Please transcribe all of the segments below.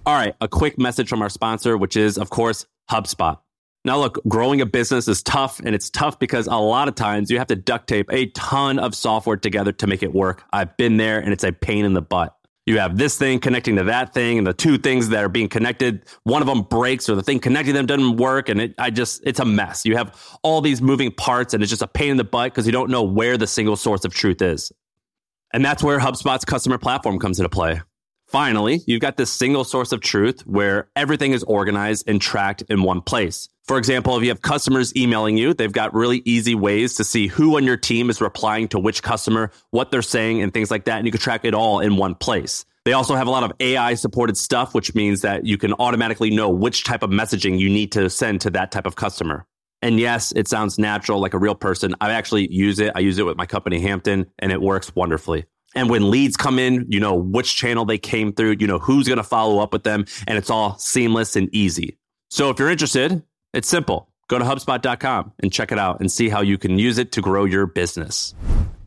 All right, a quick message from our sponsor, which is, of course, HubSpot. Now, look, growing a business is tough, and it's tough because a lot of times you have to duct tape a ton of software together to make it work. I've been there, and it's a pain in the butt. You have this thing connecting to that thing, and the two things that are being connected, one of them breaks, or the thing connecting them doesn't work, and it's a mess. You have all these moving parts, and it's just a pain in the butt because you don't know where the single source of truth is. And that's where HubSpot's customer platform comes into play. Finally, you've got this single source of truth where everything is organized and tracked in one place. For example, if you have customers emailing you, they've got really easy ways to see who on your team is replying to which customer, what they're saying, and things like that. And you can track it all in one place. They also have a lot of AI supported stuff, which means that you can automatically know which type of messaging you need to send to that type of customer. And yes, it sounds natural, like a real person. I actually use it. I use it with my company, Hampton, and it works wonderfully. And when leads come in, you know which channel they came through, you know who's going to follow up with them, and it's all seamless and easy. So if you're interested, it's simple. Go to HubSpot.com and check it out and see how you can use it to grow your business.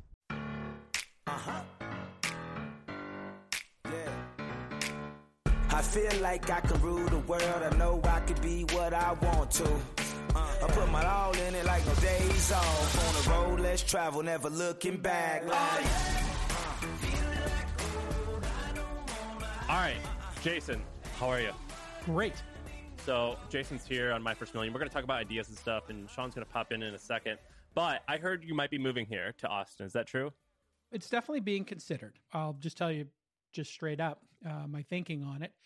I feel like I can rule the world. I know I could be what I want to. I put my all in it like no days off. On the road, let's travel, never looking back. All right, Jason, how are you? Great. So Jason's here on My First Million. We're going to talk about ideas and stuff, and Sean's going to pop in a second. But I heard you might be moving here to Austin. Is that true? It's definitely being considered. I'll just tell you just straight up my thinking on it.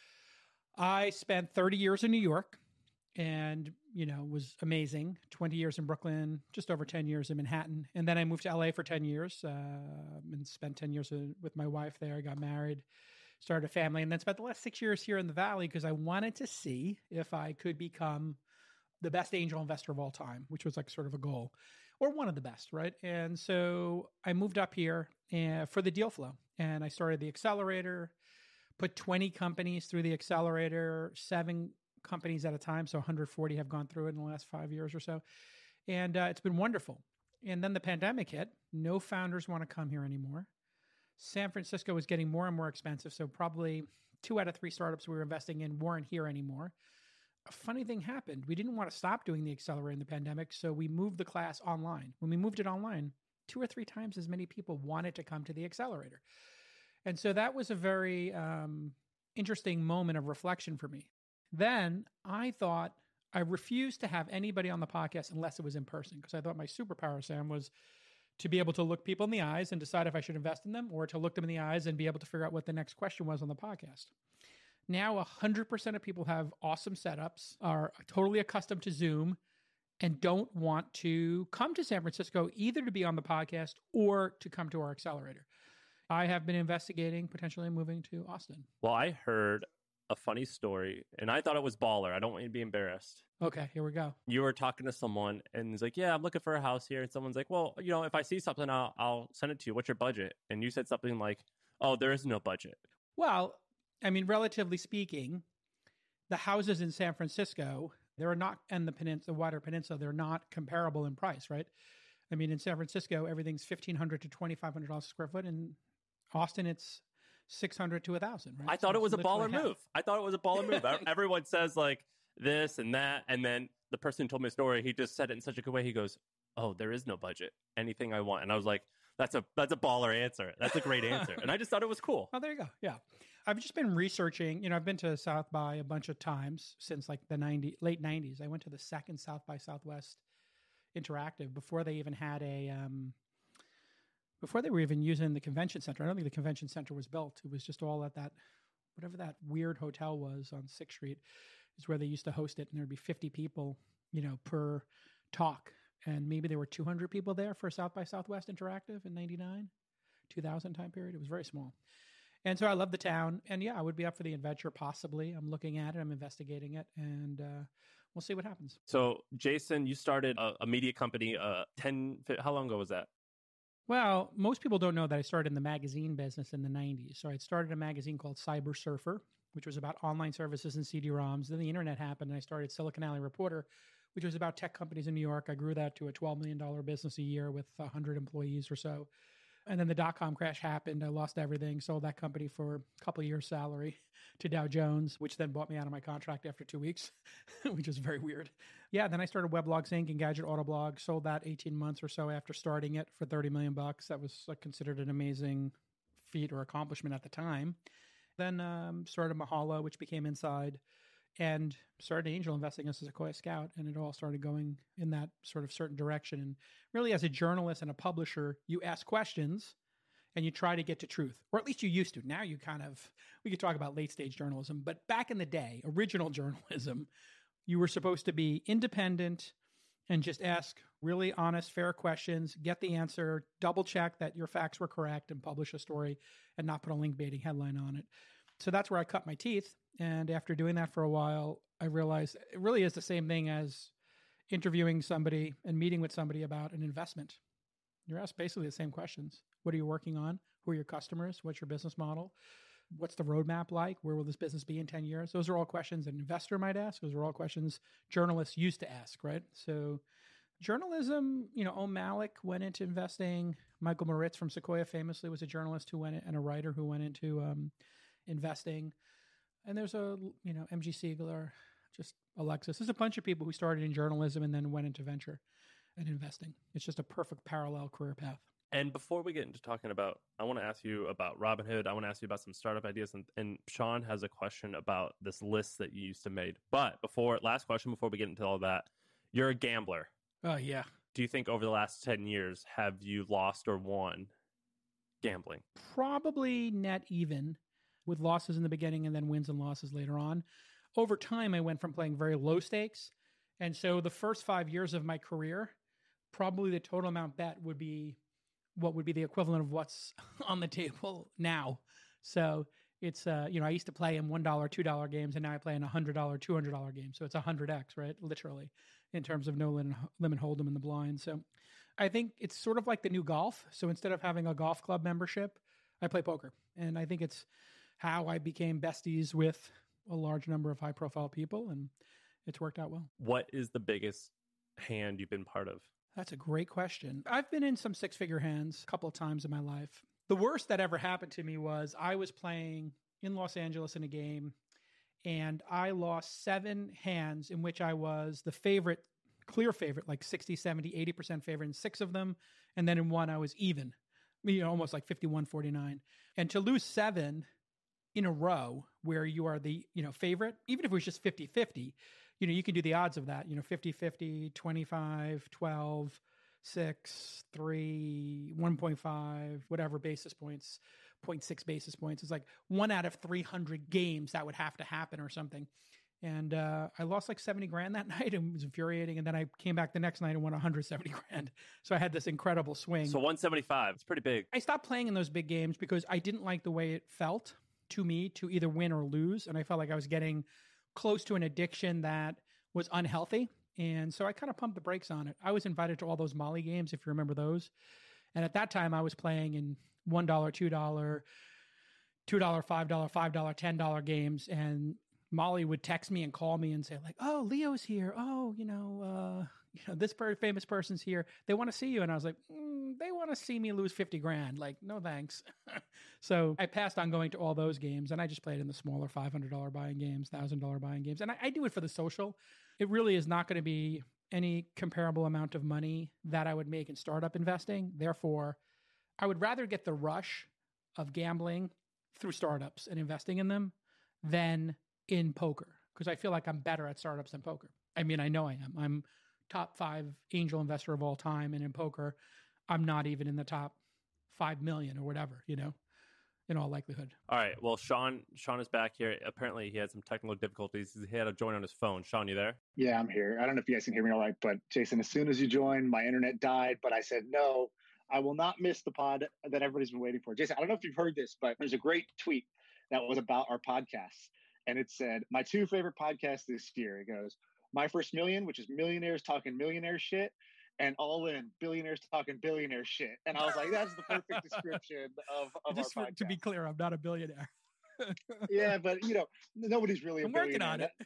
I spent 30 years in New York and, was amazing. 20 years in Brooklyn, just over 10 years in Manhattan. And then I moved to LA for 10 years and spent 10 years with my wife there. I got married, started a family, and then spent the last 6 years here in the Valley because I wanted to see if I could become the best angel investor of all time, which was like sort of a goal, or one of the best, right? And so I moved up here for the deal flow, and I started the accelerator, put 20 companies through the accelerator, 7 companies at a time. So 140 have gone through it in the last 5 years or so. And it's been wonderful. And then the pandemic hit. No founders want to come here anymore. San Francisco is getting more and more expensive. So probably 2 out of 3 startups we were investing in weren't here anymore. A funny thing happened. We didn't want to stop doing the accelerator in the pandemic. So we moved the class online. When we moved it online, 2 or 3 times as many people wanted to come to the accelerator. And so that was a very interesting moment of reflection for me. Then I thought I refused to have anybody on the podcast unless it was in person, because I thought my superpower, Sam, was to be able to look people in the eyes and decide if I should invest in them, or to look them in the eyes and be able to figure out what the next question was on the podcast. Now 100% of people have awesome setups, are totally accustomed to Zoom, and don't want to come to San Francisco either to be on the podcast or to come to our accelerator. I have been investigating potentially moving to Austin. Well, I heard a funny story, and I thought it was baller. I don't want you to be embarrassed. Okay, here we go. You were talking to someone, and he's like, yeah, I'm looking for a house here. And someone's like, well, if I see something, I'll send it to you. What's your budget? And you said something like, oh, there is no budget. Well, I mean, relatively speaking, the houses in San Francisco, they're not, and the wider peninsula, they're not comparable in price, right? I mean, in San Francisco, everything's $1,500 to $2,500 a square foot. In Austin, it's $600 to $1,000, right? I thought it was a baller move. Everyone says like this and that. And then the person who told me a story, he just said it in such a good way. He goes, oh, there is no budget. Anything I want. And I was like, that's a baller answer. That's a great answer. And I just thought it was cool. Oh, there you go. Yeah. I've just been researching, I've been to South by a bunch of times since like the late 90s. I went to the second South by Southwest Interactive before they even had before they were even using the convention center. I don't think the convention center was built. It was just all at that, whatever that weird hotel was on 6th Street is where they used to host it. And there'd be 50 people, per talk. And maybe there were 200 people there for South by Southwest Interactive in 99, 2000 time period. It was very small. And so I love the town. And yeah, I would be up for the adventure, possibly. I'm looking at it. I'm investigating it. And we'll see what happens. So, Jason, you started a media company how long ago was that? Well, most people don't know that I started in the magazine business in the 90s. So I started a magazine called Cyber Surfer, which was about online services and CD-ROMs. Then the internet happened, and I started Silicon Alley Reporter, which was about tech companies in New York. I grew that to a $12 million business a year with 100 employees or so. And then the dot-com crash happened. I lost everything, sold that company for a couple of years' salary to Dow Jones, which then bought me out of my contract after 2 weeks, which is very weird. Yeah, then I started Weblogs Inc. and Gadget Autoblog, sold that 18 months or so after starting it for $30 million. That was considered an amazing feat or accomplishment at the time. Then started Mahalo, which became Inside, and started angel investing as a Sequoia Scout. And it all started going in that sort of certain direction. And really, as a journalist and a publisher, you ask questions and you try to get to truth, or at least you used to. Now you we could talk about late stage journalism, but back in the day, original journalism, you were supposed to be independent and just ask really honest, fair questions, get the answer, double check that your facts were correct, and publish a story and not put a link baiting headline on it. So that's where I cut my teeth. And after doing that for a while, I realized it really is the same thing as interviewing somebody and meeting with somebody about an investment. You're asked basically the same questions. What are you working on? Who are your customers? What's your business model? What's the roadmap like? Where will this business be in 10 years? Those are all questions an investor might ask. Those are all questions journalists used to ask, right? So journalism, Om Malik went into investing. Michael Moritz from Sequoia famously was a journalist who went and a writer who went into investing. And there's MG Siegler, just Alexis. There's a bunch of people who started in journalism and then went into venture and investing. It's just a perfect parallel career path. And before we get into talking about, I want to ask you about Robinhood. I want to ask you about some startup ideas. And Sean has a question about this list that you used to make. But last question before we get into all that, you're a gambler. Oh, yeah. Do you think over the last 10 years, have you lost or won gambling? Probably net even, with losses in the beginning and then wins and losses later on. Over time, I went from playing very low stakes. And so the first 5 years of my career, probably the total amount bet would be what would be the equivalent of what's on the table now. So it's, I used to play in $1, $2 games, and now I play in $100, $200 games. So it's 100x, right? Literally, in terms of no limit hold'em in the blind. So I think it's sort of like the new golf. So instead of having a golf club membership, I play poker. And I think it's how I became besties with a large number of high profile people, and it's worked out well. What is the biggest hand you've been part of? That's a great question. I've been in some six-figure hands a couple of times in my life. The worst that ever happened to me was I was playing in Los Angeles in a game, and I lost 7 hands in which I was the favorite, clear favorite, like 60, 70, 80% favorite in 6 of them. And then in one, I was even, almost like 51-49. And to lose 7 in a row where you are the, favorite, even if it was just 50-50, you can do the odds of that, 50-50, 25, 12, 6, 3, 1.5, whatever basis points, 0.6 basis points. It's like 1 out of 300 games that would have to happen or something. And I lost like 70 grand that night, and it was infuriating. And then I came back the next night and won 170 grand. So I had this incredible swing. So 175, it's pretty big. I stopped playing in those big games because I didn't like the way it felt to me to either win or lose. And I felt like I was getting close to an addiction that was unhealthy. And so I kind of pumped the brakes on it. I was invited to all those Molly games, if you remember those. And at that time I was playing in $1, $2, $5, $5, $10 games. And Molly would text me and call me and say like, oh, Leo's here. Oh, this famous person's here. They want to see you. And I was like, they want to see me lose 50 grand. Like, no, thanks. So I passed on going to all those games, and I just played in the smaller $500 buying games, $1,000 buying games. And I do it for the social. It really is not going to be any comparable amount of money that I would make in startup investing. Therefore, I would rather get the rush of gambling through startups and investing in them than in poker, because I feel like I'm better at startups than poker. I mean, I know I am. I'm top 5 angel investor of all time. And in poker, I'm not even in the top 5 million or whatever, in all likelihood. All right. Well, Sean is back here. Apparently he had some technical difficulties. He had to join on his phone. Sean, you there? Yeah, I'm here. I don't know if you guys can hear me all right, but Jason, as soon as you joined, my internet died, but I said, no, I will not miss the pod that everybody's been waiting for. Jason, I don't know if you've heard this, but there's a great tweet that was about our podcasts. And it said, my 2 favorite podcasts this year. It goes, My First Million, which is millionaires talking millionaire shit, and All In, billionaires talking billionaire shit. And I was like, that's the perfect description of Just our podcast. To be clear, I'm not a billionaire. Yeah, but nobody's really I'm a billionaire. working on it.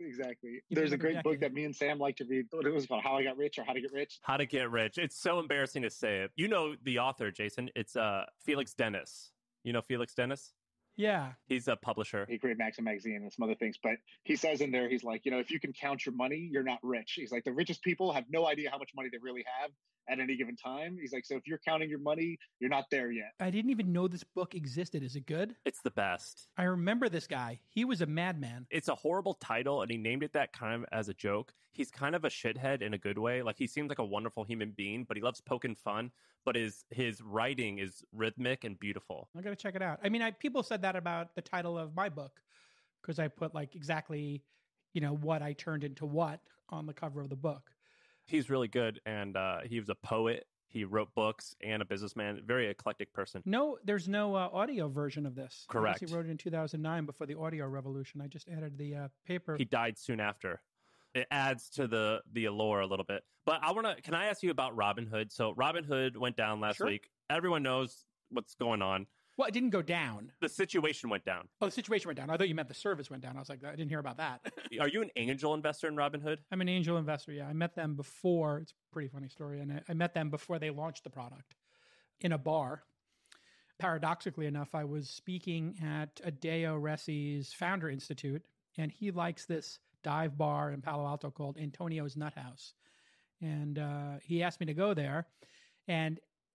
Exactly. You There's a another great book decade. that me and Sam like to read. It was called How I Got Rich or How to Get Rich. How to Get Rich. It's so embarrassing to say it. You know the author, Jason. It's Felix Dennis. You know Felix Dennis? Yeah. He's a publisher. He created Maxim Magazine and some other things. But he says in there, he's like, if you can count your money, you're not rich. He's like, the richest people have no idea how much money they really have at any given time. He's like, so if you're counting your money, you're not there yet. I didn't even know this book existed. Is it good? It's the best. I remember this guy. He was a madman. It's a horrible title, and he named it that kind of as a joke. He's kind of a shithead in a good way. Like, he seems like a wonderful human being, but he loves poking fun. But his writing is rhythmic and beautiful. I got to check it out. I mean, people said that about the title of my book because I put like exactly, what I turned into what on the cover of the book. He's really good, and he was a poet. He wrote books and a businessman. Very eclectic person. No, there's no audio version of this. Correct. I guess he wrote it in 2009 before the audio revolution. I just added the paper. He died soon after. It adds to the allure a little bit. But can I ask you about Robinhood? So Robinhood went down last week. Everyone knows what's going on. Well, it didn't go down. The situation went down. Oh, the situation went down. I thought you meant the service went down. I was like, I didn't hear about that. Are you an angel investor in Robinhood? I'm an angel investor, yeah. I met them before. It's a pretty funny story. And I met them before they launched the product in a bar. Paradoxically enough, I was speaking at Adeo Ressi's Founder Institute, and he likes this dive bar in Palo Alto called Antonio's Nut House. And he asked me to go there. And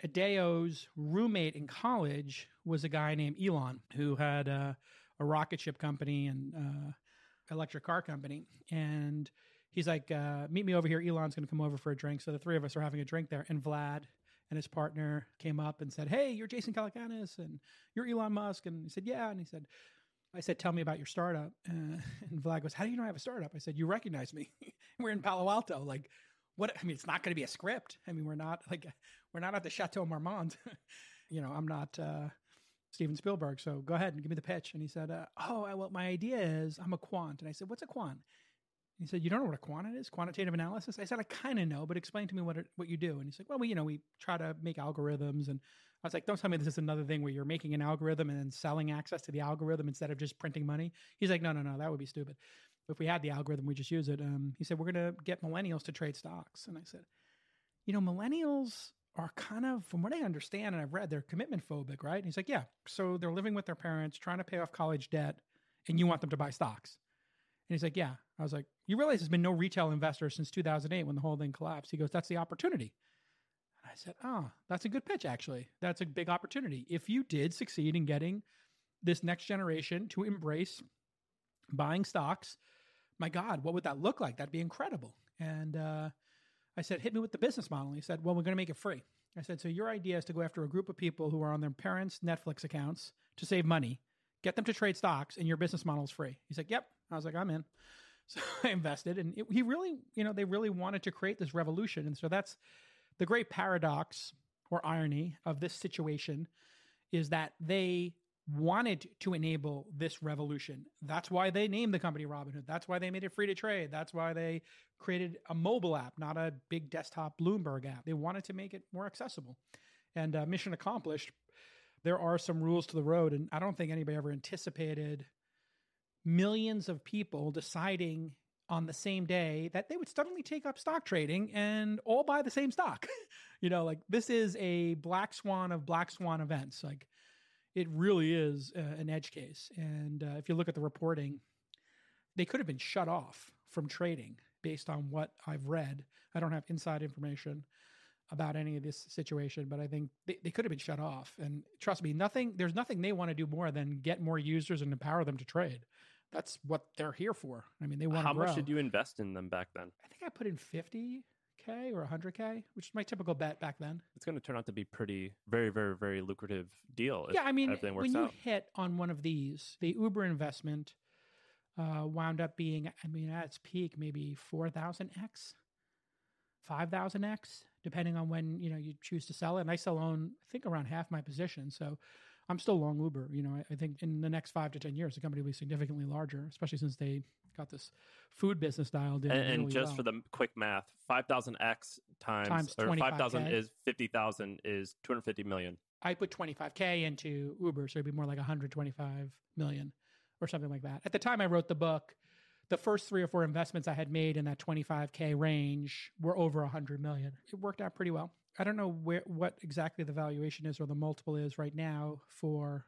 Adeo's roommate in college was a guy named Elon, who had a rocket ship company and electric car company. And he's like, meet me over here. Elon's going to come over for a drink. So the three of us are having a drink there. And Vlad and his partner came up and said, hey, you're Jason Calacanis and you're Elon Musk. And he said, yeah. And I said, tell me about your startup. And Vlad goes, how do you know I have a startup? I said, you recognize me. We're in Palo Alto. Like, what? I mean, it's not going to be a script. I mean, we're not at the Chateau Marmont. I'm not Steven Spielberg. So go ahead and give me the pitch. And he said, well, my idea is I'm a quant. And I said, what's a quant? And he said, you don't know what a quant is? Quantitative analysis? I said, I kind of know, but explain to me what you do. And he's like, well, we try to make algorithms. And I was like, don't tell me this is another thing where you're making an algorithm and then selling access to the algorithm instead of just printing money. He's like, no, that would be stupid. If we had the algorithm, we just use it. He said, we're going to get millennials to trade stocks. And I said, millennials are kind of, from what I understand and I've read, they're commitment phobic, right? And he's like, yeah. So they're living with their parents, trying to pay off college debt, and you want them to buy stocks. And he's like, yeah. I was like, you realize there's been no retail investor since 2008 when the whole thing collapsed. He goes, that's the opportunity. And I said, oh, that's a good pitch, actually. That's a big opportunity. If you did succeed in getting this next generation to embrace buying stocks, my God, what would that look like? That'd be incredible. And I said, hit me with the business model. And he said, well, we're going to make it free. I said, so your idea is to go after a group of people who are on their parents' Netflix accounts to save money, get them to trade stocks, and your business model is free. He's like, yep. I was like, I'm in. So I invested. And they really wanted to create this revolution. And so that's the great paradox or irony of this situation, is that they wanted to enable this revolution. That's why they named the company Robinhood. That's why they made it free to trade. That's why they created a mobile app, not a big desktop Bloomberg app. They wanted to make it more accessible. And mission accomplished. There are some rules to the road, and I don't think anybody ever anticipated millions of people deciding on the same day that they would suddenly take up stock trading and all buy the same stock. This is a black swan of black swan events. Like, it really is an edge case. And if you look at the reporting, they could have been shut off from trading based on what I've read. I don't have inside information about any of this situation, but I think they could have been shut off. And trust me, there's nothing they want to do more than get more users and empower them to trade. That's what they're here for. I mean, they want to grow. How much did you invest in them back then? I think I put in $50K or $100K, which is my typical bet back then. It's going to turn out to be pretty, very, very, very lucrative deal. Yeah, I mean, everything works when you out. hit on one of these, the Uber investment wound up being, at its peak, maybe 4,000x, 5,000x, depending on when you choose to sell it. And I still own, I think, around half my position. So I'm still long Uber. I think in the next 5 to 10 years, the company will be significantly larger, especially since they got this food business dialed in. And really just well. for the quick math, 5,000x times or 5,000 is 50,000 is 250 million. I put 25K into Uber, so it'd be more like 125 million or something like that. At the time I wrote the book, the first 3 or 4 investments I had made in that 25K range were over 100 million. It worked out pretty well. I don't know what exactly the valuation is or the multiple is right now for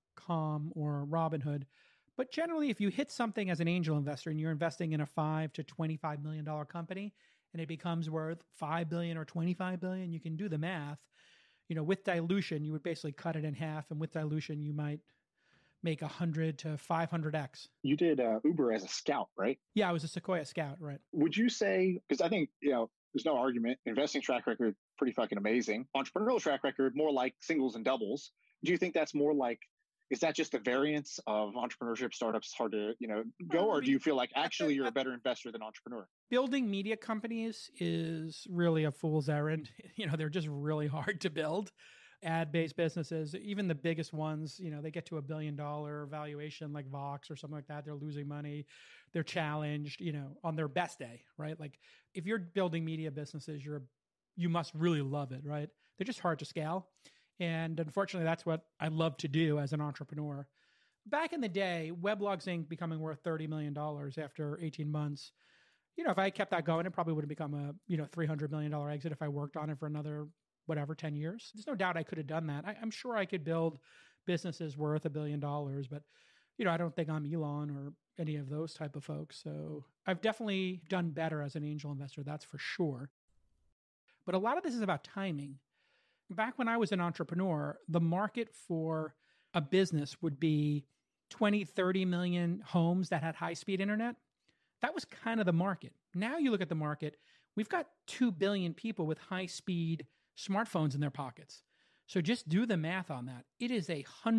Calm or Robinhood. But generally, if you hit something as an angel investor and you're investing in a $5 to $25 million company and it becomes worth $5 billion or $25 billion, you can do the math. With dilution, you would basically cut it in half. And with dilution, you might make 100 to 500x. You did Uber as a scout, right? Yeah, I was a Sequoia scout, right? Would you say, because I think, there's no argument, investing track record, pretty fucking amazing. Entrepreneurial track record, more like singles and doubles. Do you think that's more like, is that just a variance of entrepreneurship startups hard to, go? Or do you feel like actually you're a better investor than entrepreneur? Building media companies is really a fool's errand. They're just really hard to build. Ad-based businesses, even the biggest ones, they get to $1 billion valuation like Vox or something like that. They're losing money. They're challenged, on their best day, right? Like if you're building media businesses, you must really love it, right? They're just hard to scale. And unfortunately, that's what I love to do as an entrepreneur. Back in the day, Weblogs Inc. becoming worth $30 million after 18 months, if I kept that going, it probably would have become a, $300 million exit if I worked on it for another 10 years. There's no doubt I could have done that. I'm sure I could build businesses worth $1 billion, but, I don't think I'm Elon or any of those type of folks. So I've definitely done better as an angel investor. That's for sure. But a lot of this is about timing. Back when I was an entrepreneur, the market for a business would be 20, 30 million homes that had high-speed internet. That was kind of the market. Now you look at the market, we've got 2 billion people with high-speed smartphones in their pockets. So just do the math on that. It is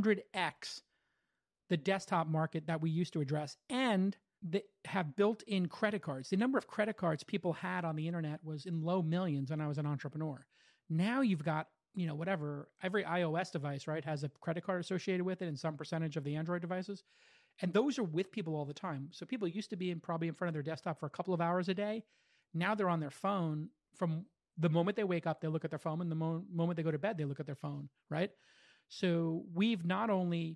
100x the desktop market that we used to address, and they have built-in credit cards. The number of credit cards people had on the internet was in low millions when I was an entrepreneur. Now you've got, every iOS device, right, has a credit card associated with it and some percentage of the Android devices. And those are with people all the time. So people used to be probably in front of their desktop for a couple of hours a day. Now they're on their phone from the moment they wake up, they look at their phone, and the moment they go to bed, they look at their phone, right? So we've not only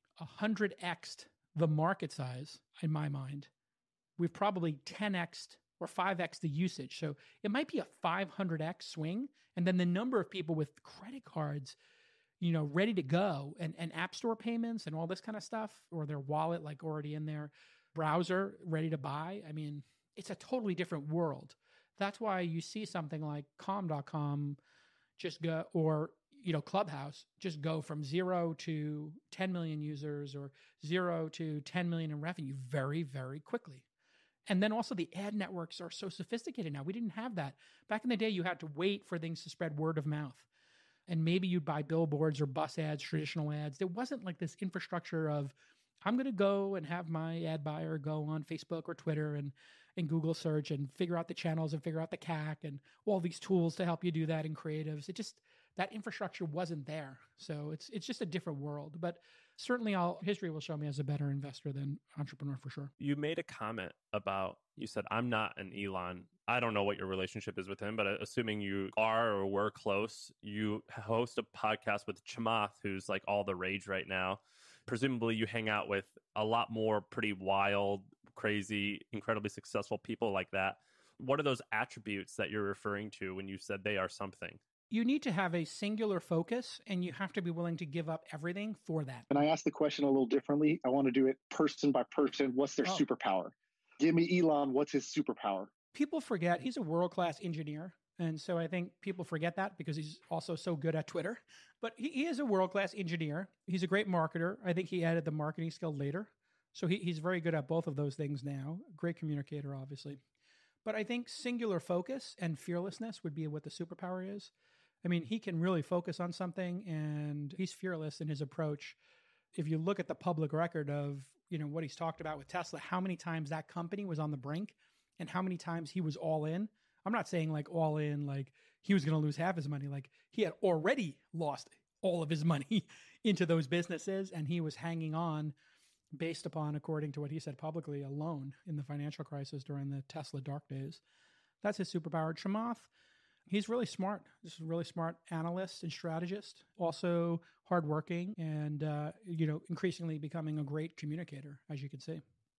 100x'd the market size, in my mind, we've probably 10x'd or 5x the usage. So it might be a 500x swing. And then the number of people with credit cards, ready to go and app store payments and all this kind of stuff, or their wallet like already in their browser ready to buy. I mean, it's a totally different world. That's why you see something like Calm.com just go, or, Clubhouse just go from 0 to 10 million users or 0 to 10 million in revenue very, very quickly. And then also the ad networks are so sophisticated now. We didn't have that. Back in the day, you had to wait for things to spread word of mouth. And maybe you'd buy billboards or bus ads, traditional ads. There wasn't like this infrastructure of, I'm going to go and have my ad buyer go on Facebook or Twitter and Google search and figure out the channels and figure out the CAC and all these tools to help you do that in creatives. That infrastructure wasn't there. So it's just a different world. But certainly history will show me as a better investor than entrepreneur for sure. You made a comment about, you said, I'm not an Elon. I don't know what your relationship is with him, but assuming you are or were close, you host a podcast with Chamath, who's like all the rage right now. Presumably you hang out with a lot more pretty wild, crazy, incredibly successful people like that. What are those attributes that you're referring to when you said they are something? You need to have a singular focus, and you have to be willing to give up everything for that. And I asked the question a little differently. I want to do it person by person. What's their superpower? Give me Elon. What's his superpower? People forget he's a world-class engineer. And so I think people forget that because he's also so good at Twitter. But he is a world-class engineer. He's a great marketer. I think he added the marketing skill later. So he's very good at both of those things now. Great communicator, obviously. But I think singular focus and fearlessness would be what the superpower is. I mean, he can really focus on something, and he's fearless in his approach. If you look at the public record of, what he's talked about with Tesla, how many times that company was on the brink and how many times he was all in. I'm not saying like all in, like he was going to lose half his money. Like he had already lost all of his money into those businesses, and he was hanging on based upon, according to what he said publicly, a loan in the financial crisis during the Tesla dark days. That's his superpower. Chamath, he's really smart. This is a really smart analyst and strategist, also hardworking and, increasingly becoming a great communicator, as you can see.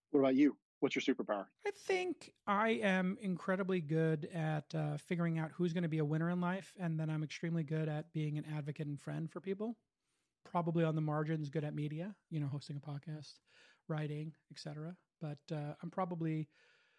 What about you? What's your superpower? I think I am incredibly good at figuring out who's going to be a winner in life, and then I'm extremely good at being an advocate and friend for people. Probably on the margins, good at media, hosting a podcast, writing, etc. But I'm probably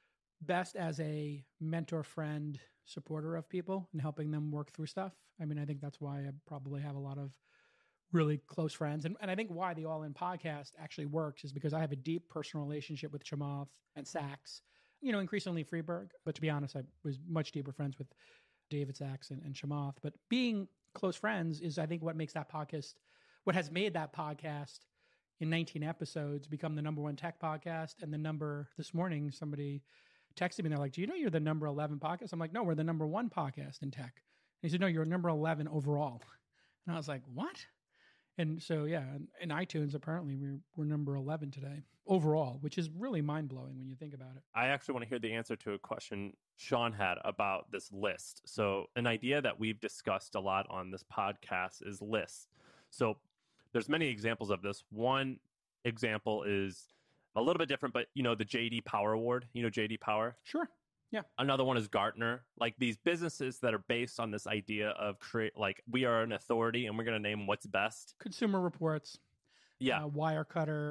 best as a mentor, friend, supporter of people and helping them work through stuff. I mean, I think that's why I probably have a lot of really close friends. And I think why the All In podcast actually works is because I have a deep personal relationship with Chamath and Sachs, increasingly Freeberg. But to be honest, I was much deeper friends with David Sachs and Chamath. But being close friends is, I think, what makes that podcast, what has made that podcast in 19 episodes become the number one tech podcast. And this morning, somebody texted me and they're like, do you know you're the number 11 podcast? I'm like, no, we're the number one podcast in tech. And he said, no, you're number 11 overall. And I was like, what? And so, yeah, in iTunes, apparently we're number 11 today overall, which is really mind-blowing when you think about it. I actually want to hear the answer to a question Sean had about this list. So an idea that we've discussed a lot on this podcast is lists. So there's many examples of this. One example is a little bit different, but the JD Power Award, JD Power? Sure. Yeah. Another one is Gartner. Like these businesses that are based on this idea of we are an authority and we're going to name what's best. Consumer Reports. Yeah. Wirecutter,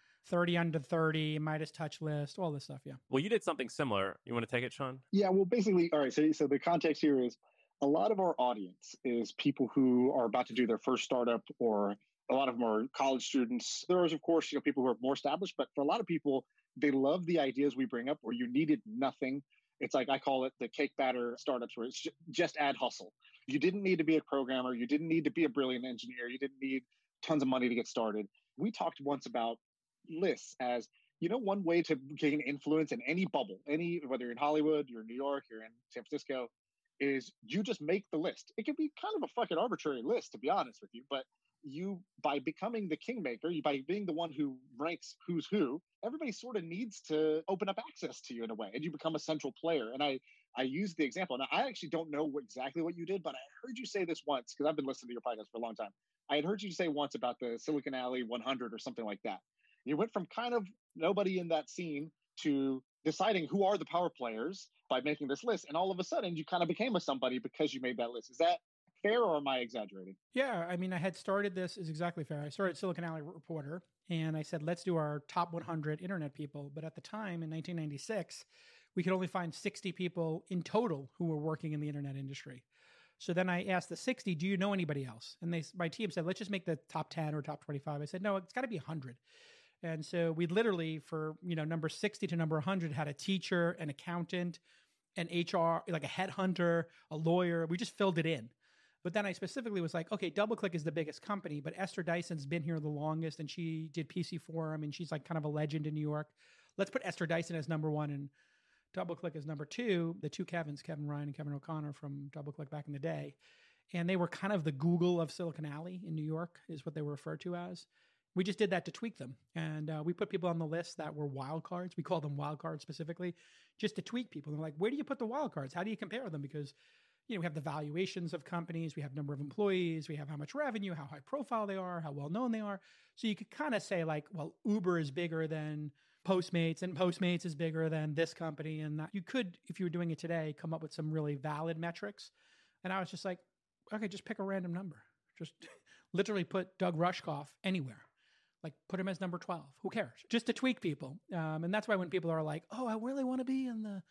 30 under 30, Midas Touch List, all this stuff. Yeah. Well, you did something similar. You want to take it, Sean? Yeah. Well, basically, all right. So the context here is a lot of our audience is people who are about to do their first startup, or a lot of them are college students. There is, of course, people who are more established, but for a lot of people, they love the ideas we bring up where you needed nothing. It's like, I call it the cake batter startups, where it's just add hustle. You didn't need to be a programmer. You didn't need to be a brilliant engineer. You didn't need tons of money to get started. We talked once about lists as, one way to gain influence in any bubble, whether you're in Hollywood, you're in New York, you're in San Francisco, is you just make the list. It can be kind of a fucking arbitrary list, to be honest with you, but you, by becoming the kingmaker, by being the one who ranks who's who, everybody sort of needs to open up access to you in a way, and you become a central player. And I use the example. Now, I actually don't know exactly what you did, but I heard you say this once, because I've been listening to your podcast for a long time. I had heard you say once about the Silicon Alley 100 or something like that. You went from kind of nobody in that scene to deciding who are the power players by making this list. And all of a sudden, you kind of became a somebody because you made that list. Is that fair, or am I exaggerating? Yeah, I mean, I had started this is exactly fair. I started Silicon Alley Reporter, and I said, let's do our top 100 internet people. But at the time, in 1996, we could only find 60 people in total who were working in the internet industry. So then I asked the 60, do you know anybody else? And my team said, let's just make the top 10 or top 25. I said, no, it's got to be 100. And so we literally, for number 60 to number 100, had a teacher, an accountant, an HR, like a headhunter, a lawyer. We just filled it in. But then I specifically was like, okay, DoubleClick is the biggest company, but Esther Dyson's been here the longest, and she did PC Forum, and she's like kind of a legend in New York. Let's put Esther Dyson as number one and DoubleClick as number two. The two Kevins, Kevin Ryan and Kevin O'Connor from DoubleClick back in the day. And they were kind of the Google of Silicon Alley in New York, is what they were referred to as. We just did that to tweak them. And we put people on the list that were wild cards. We call them wild cards specifically, just to tweak people. And they're like, where do you put the wild cards? How do you compare them? Because we have the valuations of companies, we have number of employees, we have how much revenue, how high profile they are, how well known they are. So you could kind of say like, well, Uber is bigger than Postmates, and Postmates is bigger than this company. And that you could, if you were doing it today, come up with some really valid metrics. And I was just like, okay, just pick a random number. Just literally put Doug Rushkoff anywhere. Like put him as number 12. Who cares? Just to tweak people. And that's why when people are like, oh, I really want to be in the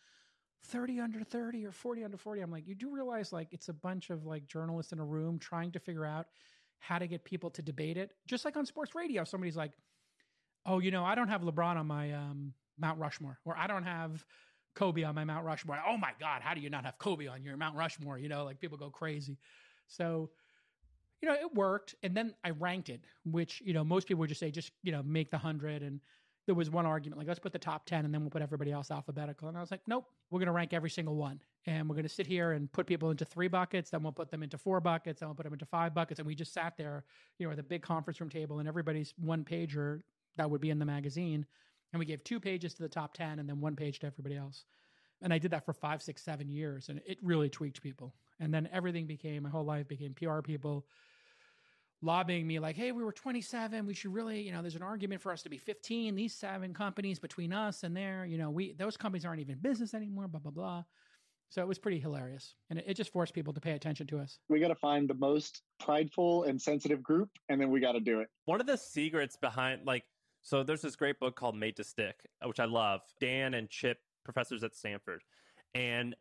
30 under 30 or 40 under 40. I'm like, you do realize like it's a bunch of like journalists in a room trying to figure out how to get people to debate it. Just like on sports radio, somebody's like, oh, I don't have LeBron on my Mount Rushmore, or I don't have Kobe on my Mount Rushmore. Oh my God, how do you not have Kobe on your Mount Rushmore? Like people go crazy. So, it worked. And then I ranked it, which, most people would just say, make the 100. And there was one argument, like, let's put the top 10 and then we'll put everybody else alphabetical. And I was like, nope, we're going to rank every single one. And we're going to sit here and put people into 3 buckets. Then we'll put them into 4 buckets. Then we'll put them into 5 buckets. And we just sat there, at the big conference room table, and everybody's one pager that would be in the magazine. And we gave 2 pages to the top 10 and then 1 page to everybody else. And I did that for 5, 6, 7 years. And it really tweaked people. And then everything my whole life became PR people, lobbying me like, hey, we were 27. We should really, there's an argument for us to be 15. These 7 companies between us and there, those companies aren't even in business anymore, blah, blah, blah. So it was pretty hilarious. And it just forced people to pay attention to us. We got to find the most prideful and sensitive group, and then we got to do it. One of the secrets behind, so there's this great book called Made to Stick, which I love. Dan and Chip, professors at Stanford. And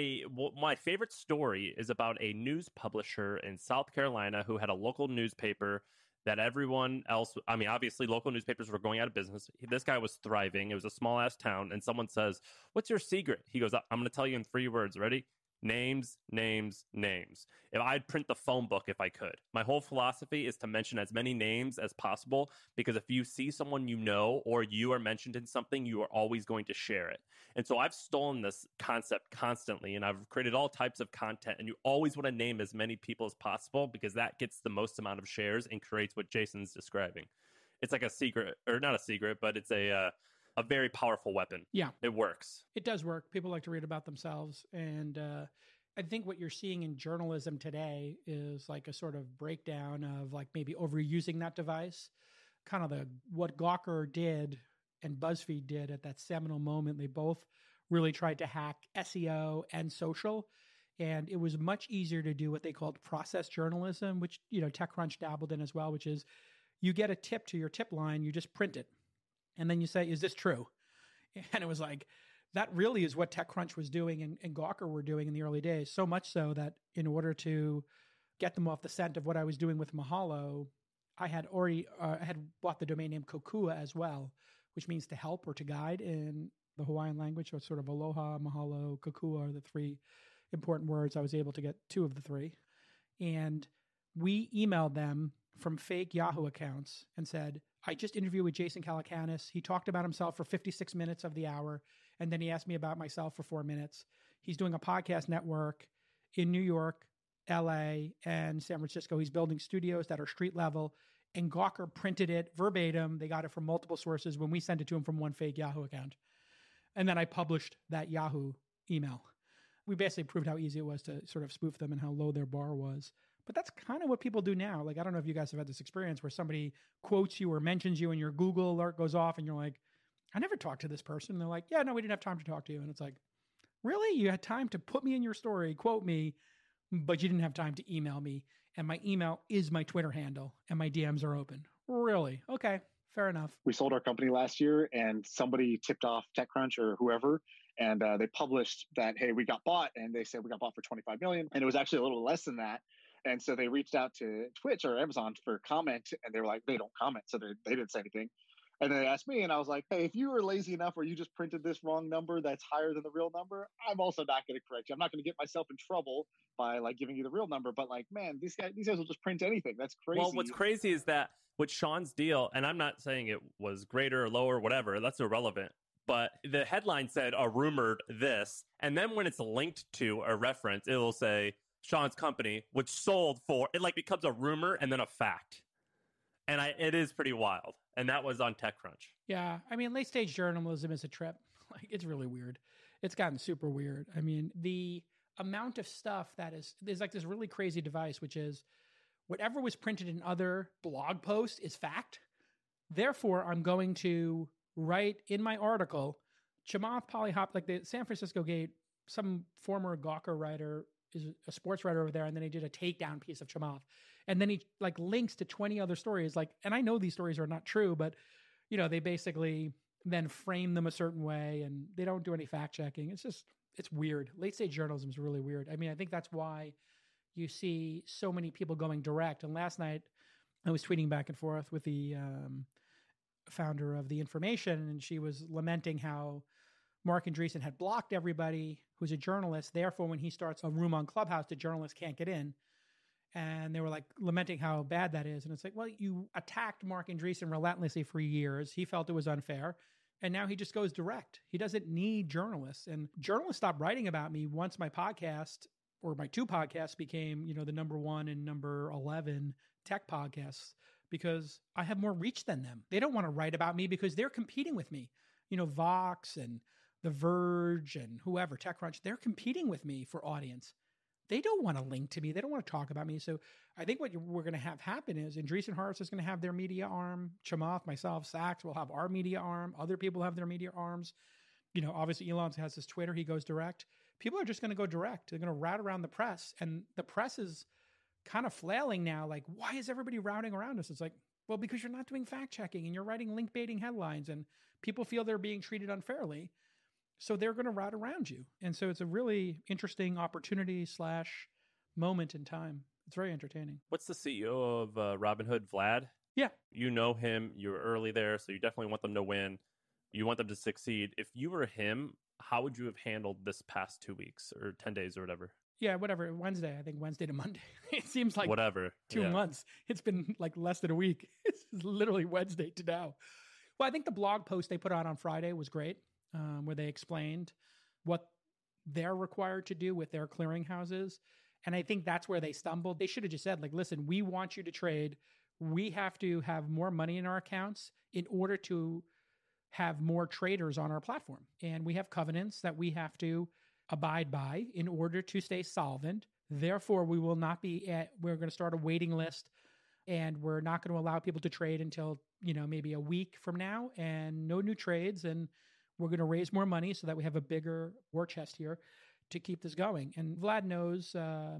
my favorite story is about a news publisher in South Carolina who had a local newspaper that everyone else, obviously local newspapers were going out of business. This guy was thriving. It was a small ass town. And someone says, what's your secret? He goes, I'm going to tell you in 3 words. Ready? Names, names, names. If I'd print the phone book if I could. My whole philosophy is to mention as many names as possible, because if you see someone you know or you are mentioned in something, you are always going to share it. And so I've stolen this concept constantly, and I've created all types of content, and you always want to name as many people as possible because that gets the most amount of shares and creates what Jason's describing. It's like a secret, or not a secret, but it's a very powerful weapon. Yeah. It works. It does work. People like to read about themselves. And I think what you're seeing in journalism today is like a sort of breakdown of like maybe overusing that device. Kind of what Gawker did and BuzzFeed did at that seminal moment. They both really tried to hack SEO and social. And it was much easier to do what they called process journalism, which, TechCrunch dabbled in as well, which is you get a tip to your tip line, you just print it. And then you say, is this true? And it was like, that really is what TechCrunch was doing and Gawker were doing in the early days. So much so that in order to get them off the scent of what I was doing with Mahalo, I had already had bought the domain name Kokua as well, which means to help or to guide in the Hawaiian language. So it's sort of aloha, mahalo, kokua are the 3 important words. I was able to get 2 of the 3. And we emailed them from fake Yahoo accounts and said, I just interviewed with Jason Calacanis. He talked about himself for 56 minutes of the hour. And then he asked me about myself for 4 minutes. He's doing a podcast network in New York, LA, and San Francisco. He's building studios that are street level. And Gawker printed it verbatim. They got it from multiple sources when we sent it to him from one fake Yahoo account. And then I published that Yahoo email. We basically proved how easy it was to sort of spoof them and how low their bar was. But that's kind of what people do now. Like, I don't know if you guys have had this experience where somebody quotes you or mentions you and your Google alert goes off and you're like, I never talked to this person. And they're like, yeah, no, we didn't have time to talk to you. And it's like, really? You had time to put me in your story, quote me, but you didn't have time to email me. And my email is my Twitter handle and my DMs are open. Really? Okay, fair enough. We sold our company last year and somebody tipped off TechCrunch or whoever. And they published that, hey, we got bought. And they said we got bought for $25 million. And it was actually a little less than that. And so they reached out to Twitch or Amazon for comment, and they were like, they don't comment. So they didn't say anything. And then they asked me, and I was like, hey, if you were lazy enough where you just printed this wrong number that's higher than the real number, I'm also not going to correct you. I'm not going to get myself in trouble by like giving you the real number. But like, man, these guys will just print anything. That's crazy. Well, what's crazy is that with Sean's deal, and I'm not saying it was greater or lower, whatever, that's irrelevant. But the headline said a rumored this. And then when it's linked to a reference, it'll say, Sean's company, which sold for, it like becomes a rumor and then a fact. And it is pretty wild. And that was on TechCrunch. Yeah. I mean, late stage journalism is a trip. Like, it's really weird. It's gotten super weird. I mean, the amount of stuff there's like this really crazy device, which is whatever was printed in other blog posts is fact. Therefore, I'm going to write in my article, Chamath Palihapitiya, like the San Francisco Gate, some former Gawker writer is a sports writer over there, and then he did a takedown piece of Chamath. And then he like links to 20 other stories. Like, and I know these stories are not true, but they basically then frame them a certain way and they don't do any fact checking. It's weird. Late stage journalism is really weird. I mean, I think that's why you see so many people going direct. And last night I was tweeting back and forth with the founder of The Information, and she was lamenting how Mark Andreessen had blocked everybody who's a journalist. Therefore, when he starts a room on Clubhouse, the journalists can't get in. And they were like lamenting how bad that is. And it's like, well, you attacked Mark Andreessen relentlessly for years. He felt it was unfair. And now he just goes direct. He doesn't need journalists. And journalists stopped writing about me once my podcast or my 2 podcasts became, the number 1 and number 11 tech podcasts, because I have more reach than them. They don't want to write about me because they're competing with me. Vox and The Verge and whoever, TechCrunch, they're competing with me for audience. they don't want to link to me. They don't want to talk about me. So I think what we're going to have happen is Andreessen Horowitz is going to have their media arm. Chamath, myself, Sachs will have our media arm. Other people have their media arms. Obviously Elon has his Twitter. He goes direct. People are just going to go direct. They're going to route around the press. And the press is kind of flailing now. Like, why is everybody routing around us? It's like, well, because you're not doing fact checking and you're writing link baiting headlines and people feel they're being treated unfairly. So they're going to route around you. And so it's a really interesting opportunity / moment in time. It's very entertaining. What's the CEO of Robinhood, Vlad? Yeah. You know him. You were early there, so you definitely want them to win. You want them to succeed. If you were him, how would you have handled this past 2 weeks or 10 days or whatever? Yeah, whatever. Wednesday, I think Wednesday to Monday. It seems like whatever. 2 months. It's been like less than a week. It's literally Wednesday to now. Well, I think the blog post they put out on Friday was great, where they explained what they're required to do with their clearinghouses. And I think that's where they stumbled. They should have just said, like, listen, we want you to trade. We have to have more money in our accounts in order to have more traders on our platform. And we have covenants that we have to abide by in order to stay solvent. Therefore, we will not we're going to start a waiting list, and we're not going to allow people to trade until, maybe a week from now, and no new trades. And we're going to raise more money so that we have a bigger war chest here to keep this going. And Vlad knows,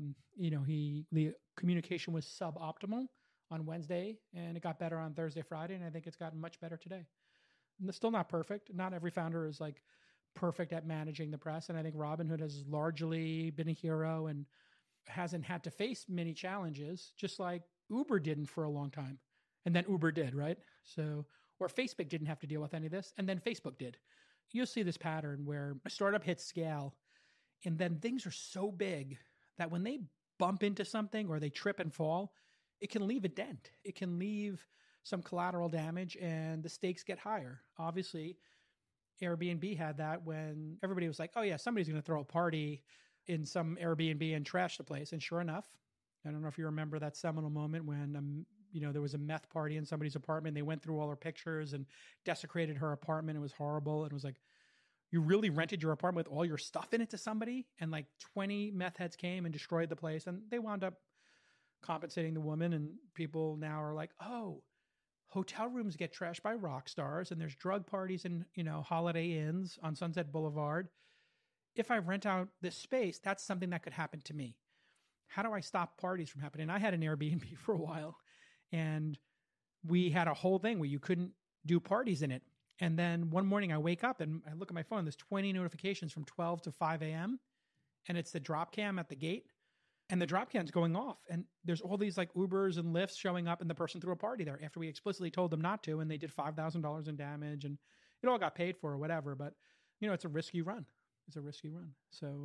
the communication was suboptimal on Wednesday, and it got better on Thursday, Friday. And I think it's gotten much better today. And it's still not perfect. Not every founder is like perfect at managing the press. And I think Robinhood has largely been a hero and hasn't had to face many challenges, just like Uber didn't for a long time. And then Uber did, right? So, or Facebook didn't have to deal with any of this. And then Facebook did. You'll see this pattern where a startup hits scale and then things are so big that when they bump into something or they trip and fall, it can leave a dent. It can leave some collateral damage and the stakes get higher. Obviously, Airbnb had that when everybody was like, oh yeah, somebody's going to throw a party in some Airbnb and trash the place. And sure enough, I don't know if you remember that seminal moment when, there was a meth party in somebody's apartment. They went through all her pictures and desecrated her apartment. It was horrible. It was like, you really rented your apartment with all your stuff in it to somebody? And like 20 meth heads came and destroyed the place. And they wound up compensating the woman. And people now are like, oh, hotel rooms get trashed by rock stars, and there's drug parties and, Holiday Inns on Sunset Boulevard. If I rent out this space, that's something that could happen to me. How do I stop parties from happening? I had an Airbnb for a while, and we had a whole thing where you couldn't do parties in it. And then one morning I wake up and I look at my phone, there's 20 notifications from 12 to 5 a.m. and it's the drop cam at the gate. And the drop cam's going off, and there's all these like Ubers and Lyfts showing up, and the person threw a party there after we explicitly told them not to, and they did $5,000 in damage, and it all got paid for or whatever. But it's a risky run. It's a risky run. So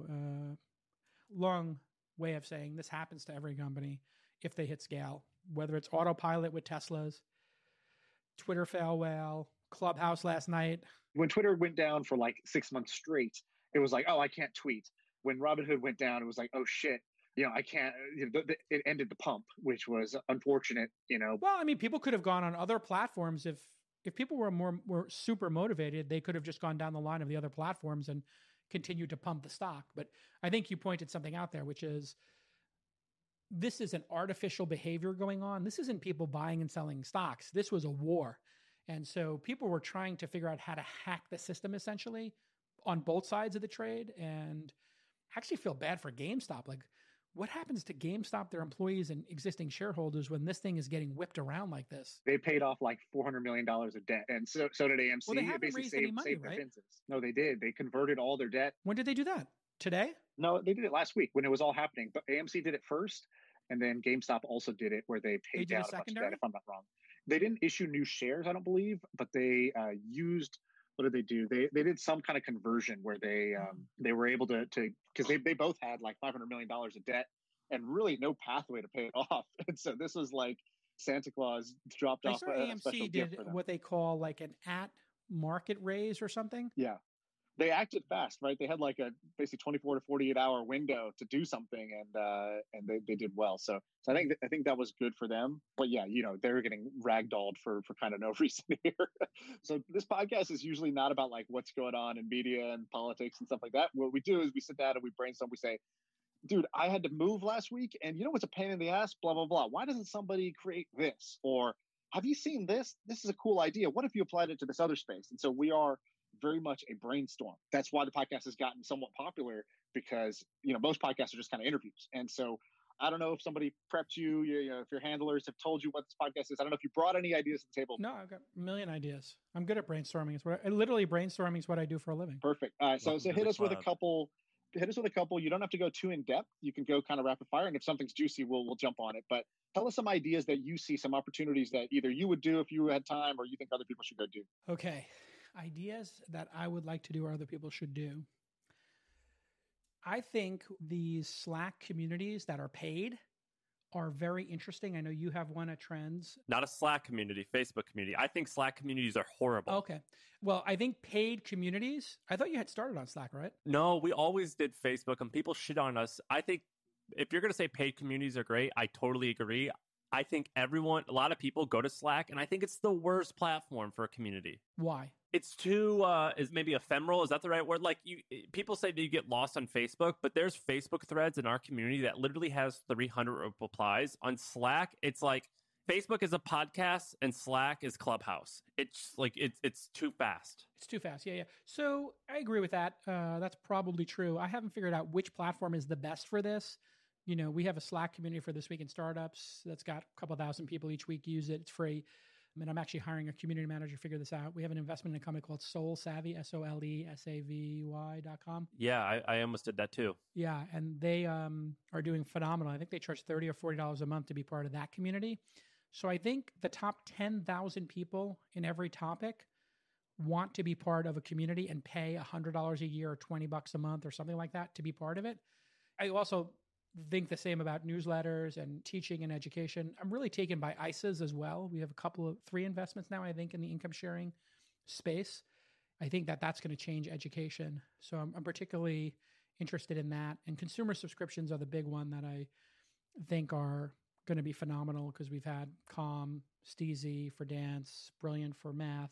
long way of saying this happens to every company if they hit scale, whether it's autopilot with Teslas, Twitter fail whale, Clubhouse last night. When Twitter went down for like 6 months straight, it was like, oh, I can't tweet. When Robinhood went down, it was like, oh shit. I can't, it ended the pump, which was unfortunate, Well, I mean, people could have gone on other platforms. If people were super motivated, they could have just gone down the line of the other platforms and continued to pump the stock. But I think you pointed something out there, which is this is an artificial behavior going on. This isn't people buying and selling stocks. This was a war. And so people were trying to figure out how to hack the system essentially on both sides of the trade. And I actually feel bad for GameStop. Like, what happens to GameStop, their employees and existing shareholders when this thing is getting whipped around like this? They paid off like $400 million of debt. And so did AMC. Well, they haven't raised any money, right? No, they did. They converted all their debt. When did they do that? Today? No, they did it last week when it was all happening. But AMC did it first. And then GameStop also did it where they paid down a bunch of debt, if I'm not wrong. They didn't issue new shares, I don't believe, but they used... What did they do? They did some kind of conversion where they were able to because they both had like $500 million of debt and really no pathway to pay it off. And so this was like Santa Claus dropped off a special AMC gift did for them. what they call like an at market raise or something. Yeah. They acted fast, right? They had like a basically 24 to 48 hour window to do something, and they did well. So I think that was good for them. But yeah, they're getting ragdolled for kind of no reason here. So this podcast is usually not about like what's going on in media and politics and stuff like that. What we do is we sit down and we brainstorm. We say, dude, I had to move last week, and you know what's a pain in the ass? Blah, blah, blah. Why doesn't somebody create this? Or have you seen this? This is a cool idea. What if you applied it to this other space? And so we are very much a brainstorm. That's why the podcast has gotten somewhat popular, because, you know, most podcasts are just kind of interviews. And so I don't know if somebody prepped you, if your handlers have told you what this podcast is. I don't know if you brought any ideas to the table. No, I've got a million ideas. I'm good at brainstorming. Brainstorming is what I do for a living. Perfect. All right. So hit us with a couple. You don't have to go too in depth. You can go kind of rapid fire. And if something's juicy, we'll jump on it. But tell us some ideas that you see, some opportunities that either you would do if you had time, or you think other people should go do. Okay. Ideas that I would like to do or other people should do. I think these Slack communities that are paid are very interesting. I know you have one at Trends. Not a Slack community, Facebook community. I think Slack communities are horrible. Okay. Well, I think paid communities, I thought you had started on Slack, right? No, we always did Facebook, and people shit on us. I think if you're going to say paid communities are great, I totally agree. I think a lot of people go to Slack, and I think it's the worst platform for a community. Why? It's too, is maybe ephemeral. Is that the right word? Like, people say that you get lost on Facebook, but there's Facebook threads in our community that literally has 300 replies. On Slack, it's like Facebook is a podcast and Slack is Clubhouse. It's like, it's too fast. It's too fast. Yeah. So I agree with that. That's probably true. I haven't figured out which platform is the best for this. You know, we have a Slack community for This Week in Startups that's got a couple thousand people each week use it. It's free. I mean, I'm actually hiring a community manager to figure this out. We have an investment in a company called SoleSavvy, SoleSavvy.com. Yeah, I almost did that too. Yeah, and they are doing phenomenal. I think they charge $30 or $40 a month to be part of that community. So I think the top 10,000 people in every topic want to be part of a community and pay $100 a year or $20 a month or something like that to be part of it. I also think the same about newsletters and teaching and education. I'm really taken by ISAs as well. We have 3 investments now, I think, in the income sharing space. I think that's going to change education. So I'm particularly interested in that. And consumer subscriptions are the big one that I think are going to be phenomenal, because we've had Calm, Steezy for dance, Brilliant for math,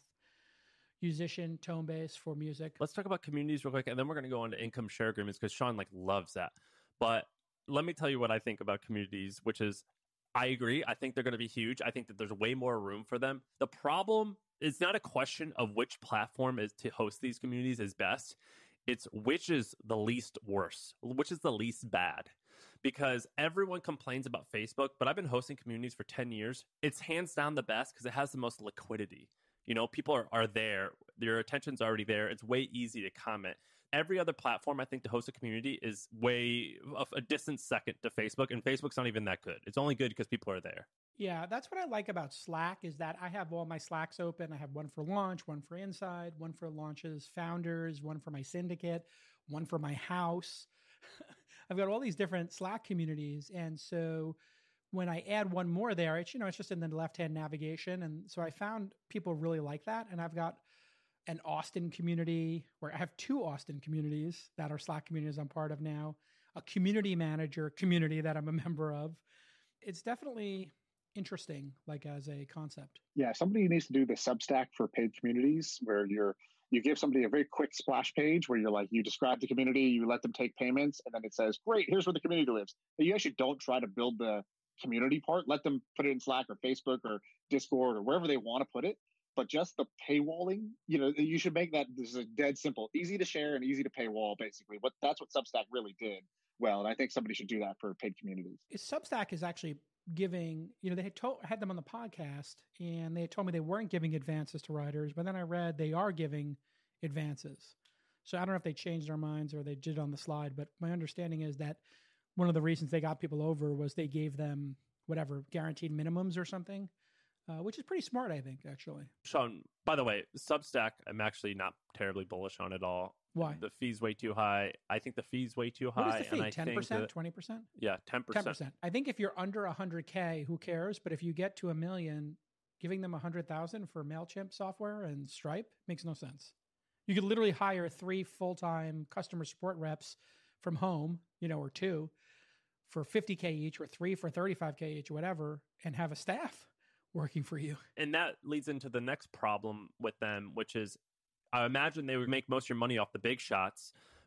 Musician, Tonebase for music. Let's talk about communities real quick, and then we're going to go on to income share agreements, because Sean loves that. But let me tell you what I think about communities, which is, I agree. I think they're going to be huge. I think that there's way more room for them. The problem is not a question of which platform is to host these communities is best. It's which is the least worse, which is the least bad. Because everyone complains about Facebook, but I've been hosting communities for 10 years. It's hands down the best because it has the most liquidity. You know, people are there. Their attention's already there. It's way easy to comment. Every other platform, I think, to host a community is way of a distant second to Facebook, and Facebook's not even that good. It's only good because people are there. Yeah, that's what I like about Slack, is that I have all my Slacks open. I have one for launch, one for inside, one for launches founders, one for my syndicate, one for my house. I've got all these different Slack communities, and so when I add one more there, it's just in the left-hand navigation, and so I found people really like that, and I've got an Austin community, where I have 2 Austin communities that are Slack communities I'm part of now, a community manager community that I'm a member of. It's definitely interesting, like as a concept. Yeah, somebody needs to do the Substack for paid communities, where you give somebody a very quick splash page where you're like, you describe the community, you let them take payments, and then it says, great, here's where the community lives. And you actually don't try to build the community part. Let them put it in Slack or Facebook or Discord or wherever they want to put it. But just the paywalling, you should make that, this is dead simple, easy to share and easy to paywall, basically. That's what Substack really did well. And I think somebody should do that for paid communities. Substack is actually giving, they had them on the podcast, and they had told me they weren't giving advances to writers, but then I read they are giving advances. So I don't know if they changed their minds or they did it on the slide, but my understanding is that one of the reasons they got people over was they gave them guaranteed minimums or something. Which is pretty smart, I think, actually. Sean, by the way, Substack, I'm actually not terribly bullish on at all. Why? The fee's way too high. I think the fee's way too high. What is the fee? And I 10%? think 20%? Yeah, 10%. 10%. I think if you're under 100K, who cares? But if you get to $1 million, giving them 100,000 for MailChimp software and Stripe makes no sense. You could literally hire 3 full-time customer support reps from home, or 2 for 50K each, or 3 for 35K each, or whatever, and have a staff working for you. And that leads into the next problem with them, which is, I imagine they would make most of your money off the big shots,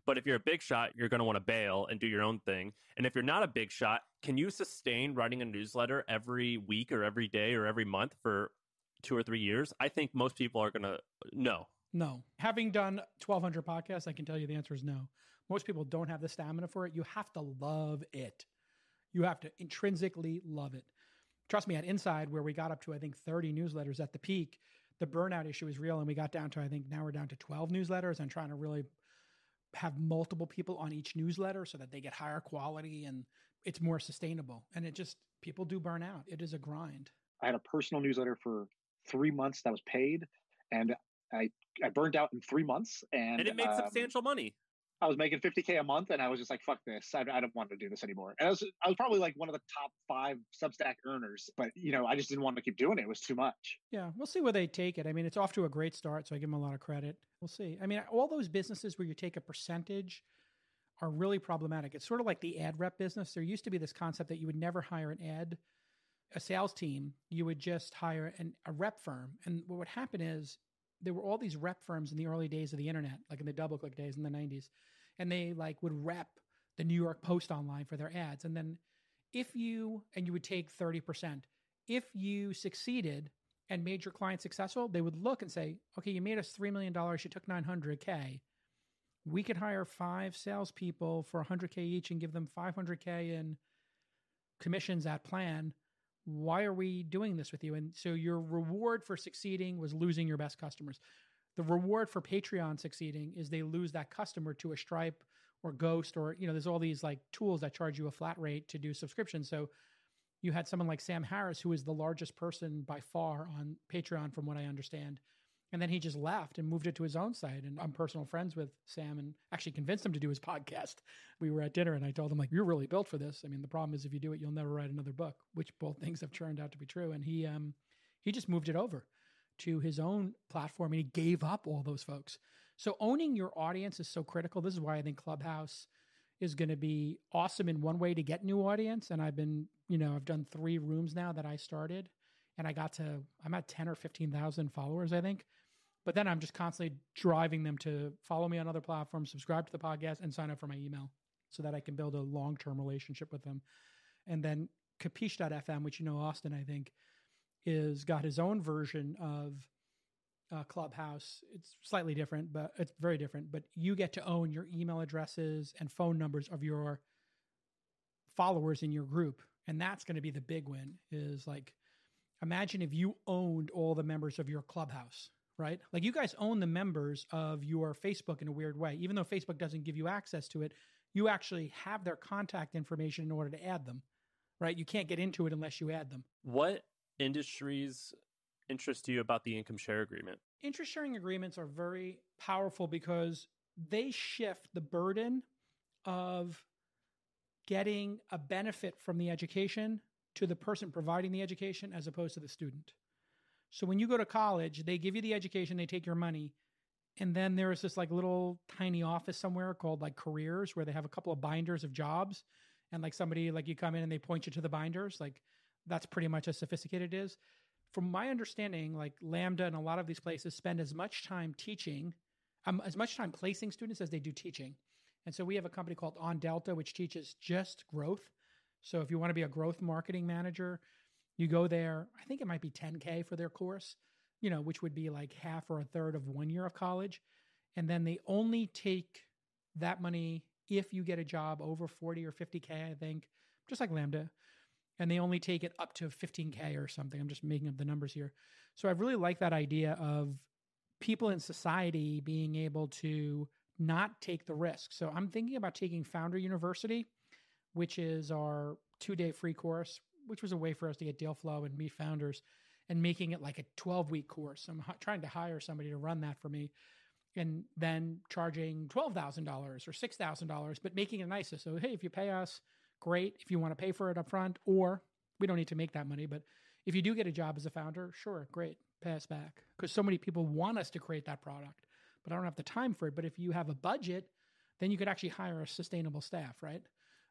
But if you're a big shot, you're going to want to bail and do your own thing. And if you're not a big shot, can you sustain writing a newsletter every week or every day or every month for 2 or 3 years? I think most people are going to no. No. Having done 1,200 podcasts, I can tell you the answer is no. Most people don't have the stamina for it. You have to love it. You have to intrinsically love it. Trust me, at Inside, where we got up to, I think, 30 newsletters at the peak, the burnout issue is real. And we got down to, I think now we're down to 12 newsletters and trying to really have multiple people on each newsletter so that they get higher quality and it's more sustainable. And it just, people do burn out. It is a grind. I had a personal newsletter for 3 months that was paid, and I burned out in 3 months. And it made substantial money. I was making $50K a month, and I was just like, fuck this. I don't want to do this anymore. And I was probably like one of the top 5 Substack earners, but I just didn't want to keep doing it. It was too much. Yeah, we'll see where they take it. I mean, it's off to a great start, so I give them a lot of credit. We'll see. I mean, all those businesses where you take a percentage are really problematic. It's sort of like the ad rep business. There used to be this concept that you would never hire a sales team. You would just hire a rep firm. And what would happen is there were all these rep firms in the early days of the internet, like in the DoubleClick days in the 90s. And they would rep the New York Post online for their ads. And then you would take 30%. If you succeeded and made your client successful, they would look and say, okay, you made us $3 million. You took $900K. We could hire 5 salespeople for $100K each and give them $500K in commissions at plan. Why are we doing this with you? And so your reward for succeeding was losing your best customers. The reward for Patreon succeeding is they lose that customer to a Stripe or Ghost, or, there's all these like tools that charge you a flat rate to do subscriptions. So you had someone like Sam Harris, who is the largest person by far on Patreon, from what I understand. And then he just left and moved it to his own site. And I'm personal friends with Sam and actually convinced him to do his podcast. We were at dinner and I told him, like, you're really built for this. I mean, the problem is if you do it, you'll never write another book, which both things have turned out to be true. And he just moved it over to his own platform and he gave up all those folks. So owning your audience is so critical. This is why I think Clubhouse is going to be awesome in one way to get new audience. And I've done 3 rooms now that I started, and I'm at 10 or 15,000 followers, I think. But then I'm just constantly driving them to follow me on other platforms, subscribe to the podcast, and sign up for my email so that I can build a long-term relationship with them. And then Capiche.fm, which Austin, I think, is got his own version of Clubhouse. It's slightly different, but it's very different. But you get to own your email addresses and phone numbers of your followers in your group. And that's going to be the big win, is like, imagine if you owned all the members of your Clubhouse, right? Like, you guys own the members of your Facebook in a weird way. Even though Facebook doesn't give you access to it, you actually have their contact information in order to add them, right? You can't get into it unless you add them. What industries interest you about the income share agreement? Interest sharing agreements are very powerful because they shift the burden of getting a benefit from the education to the person providing the education as opposed to the student. So when you go to college, they give you the education, they take your money, and then there is this like little tiny office somewhere called like careers where they have a couple of binders of jobs, and like somebody, like, you come in and they point you to the binders. Like, that's pretty much as sophisticated it is. From my understanding, like Lambda and a lot of these places spend as much time teaching, as much time placing students as they do teaching. And so we have a company called On Delta, which teaches just growth. So if you want to be a growth marketing manager, you go there. I think it might be $10K for their course, which would be like half or a third of 1 year of college. And then they only take that money if you get a job over 40 or 50K, I think, just like Lambda. And they only take it up to 15K or something. I'm just making up the numbers here. So I really like that idea of people in society being able to not take the risk. So I'm thinking about taking Founder University, which is our 2-day free course, which was a way for us to get deal flow and meet founders, and making it like a 12-week course. I'm trying to hire somebody to run that for me, and then charging $12,000 or $6,000, but making it nicer. So, hey, if you pay us, great. If you want to pay for it up front, or we don't need to make that money, but if you do get a job as a founder, sure, great, pay us back. Because so many people want us to create that product, but I don't have the time for it. But if you have a budget, then you could actually hire a sustainable staff, right?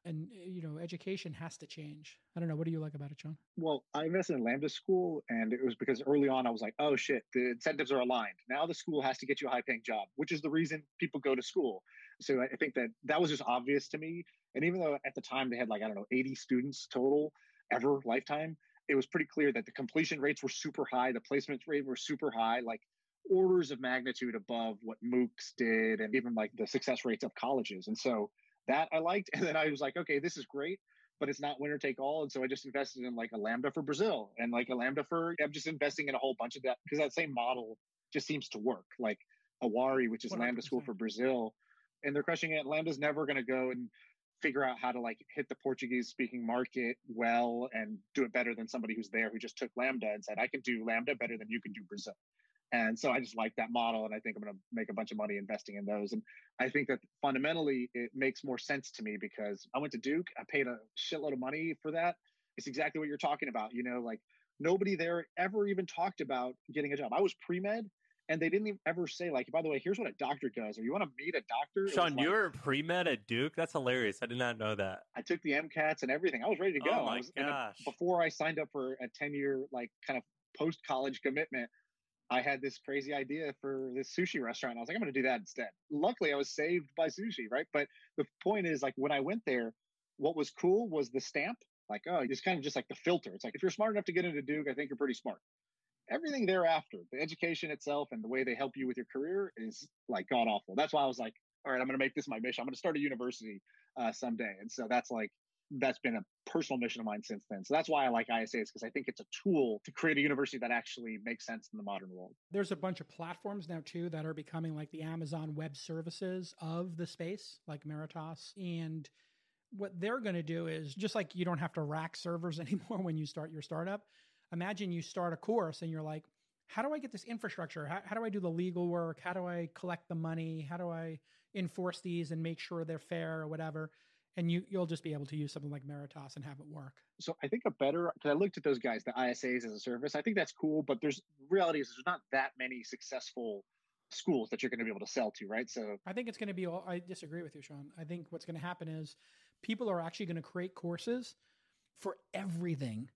And, education has to change. I don't know. What do you like about it, Sean? Well, I invested in Lambda School, and it was because early on I was like, oh shit, the incentives are aligned. Now the school has to get you a high paying job, which is the reason people go to school. So I think that was just obvious to me. And even though at the time they had 80 students total ever lifetime, it was pretty clear that the completion rates were super high. The placement rate were super high, like orders of magnitude above what MOOCs did and even like the success rates of colleges. And so that I liked. And then I was like, okay, this is great, but it's not winner take all. And so I just invested in like a Lambda for Brazil and like a Lambda I'm just investing in a whole bunch of that because that same model just seems to work. Like Awari, which is 100%. Lambda School for Brazil, and they're crushing it. Lambda's never going to go and figure out how to like hit the Portuguese speaking market well and do it better than somebody who's there who just took Lambda and said, I can do Lambda better than you can do Brazil. And so I just like that model. And I think I'm going to make a bunch of money investing in those. And I think that fundamentally it makes more sense to me because I went to Duke. I paid a shitload of money for that. It's exactly what you're talking about. Like nobody there ever even talked about getting a job. I was pre-med and they didn't even ever say like, by the way, here's what a doctor does. Or you want to meet a doctor? Sean, you were pre-med at Duke? That's hilarious. I did not know that. I took the MCATs and everything. I was ready to go. Oh my gosh. Before I signed up for a 10-year like kind of post-college commitment, I had this crazy idea for this sushi restaurant. I was like, I'm going to do that instead. Luckily, I was saved by sushi, right? But the point is, like, when I went there, what was cool was the stamp. Like, oh, it's kind of just like the filter. It's like, if you're smart enough to get into Duke, I think you're pretty smart. Everything thereafter, the education itself and the way they help you with your career is like god awful. That's why I was like, all right, I'm going to make this my mission. I'm going to start a university someday. And so that's been a personal mission of mine since then. So that's why I like ISAs, because I think it's a tool to create a university that actually makes sense in the modern world. There's a bunch of platforms now too that are becoming like the Amazon Web Services of the space, like Meritas. And what they're going to do is just like you don't have to rack servers anymore when you start your startup. Imagine you start a course and you're like, how do I get this infrastructure? How do I do the legal work? How do I collect the money? How do I enforce these and make sure they're fair or whatever? And you'll just be able to use something like Meritas and have it work. So I think because I looked at those guys, the ISAs as a service, I think that's cool, but reality is there's not that many successful schools that you're going to be able to sell to, right? So I think it's going to be I disagree with you, Sean. I think what's going to happen is people are actually going to create courses for everything.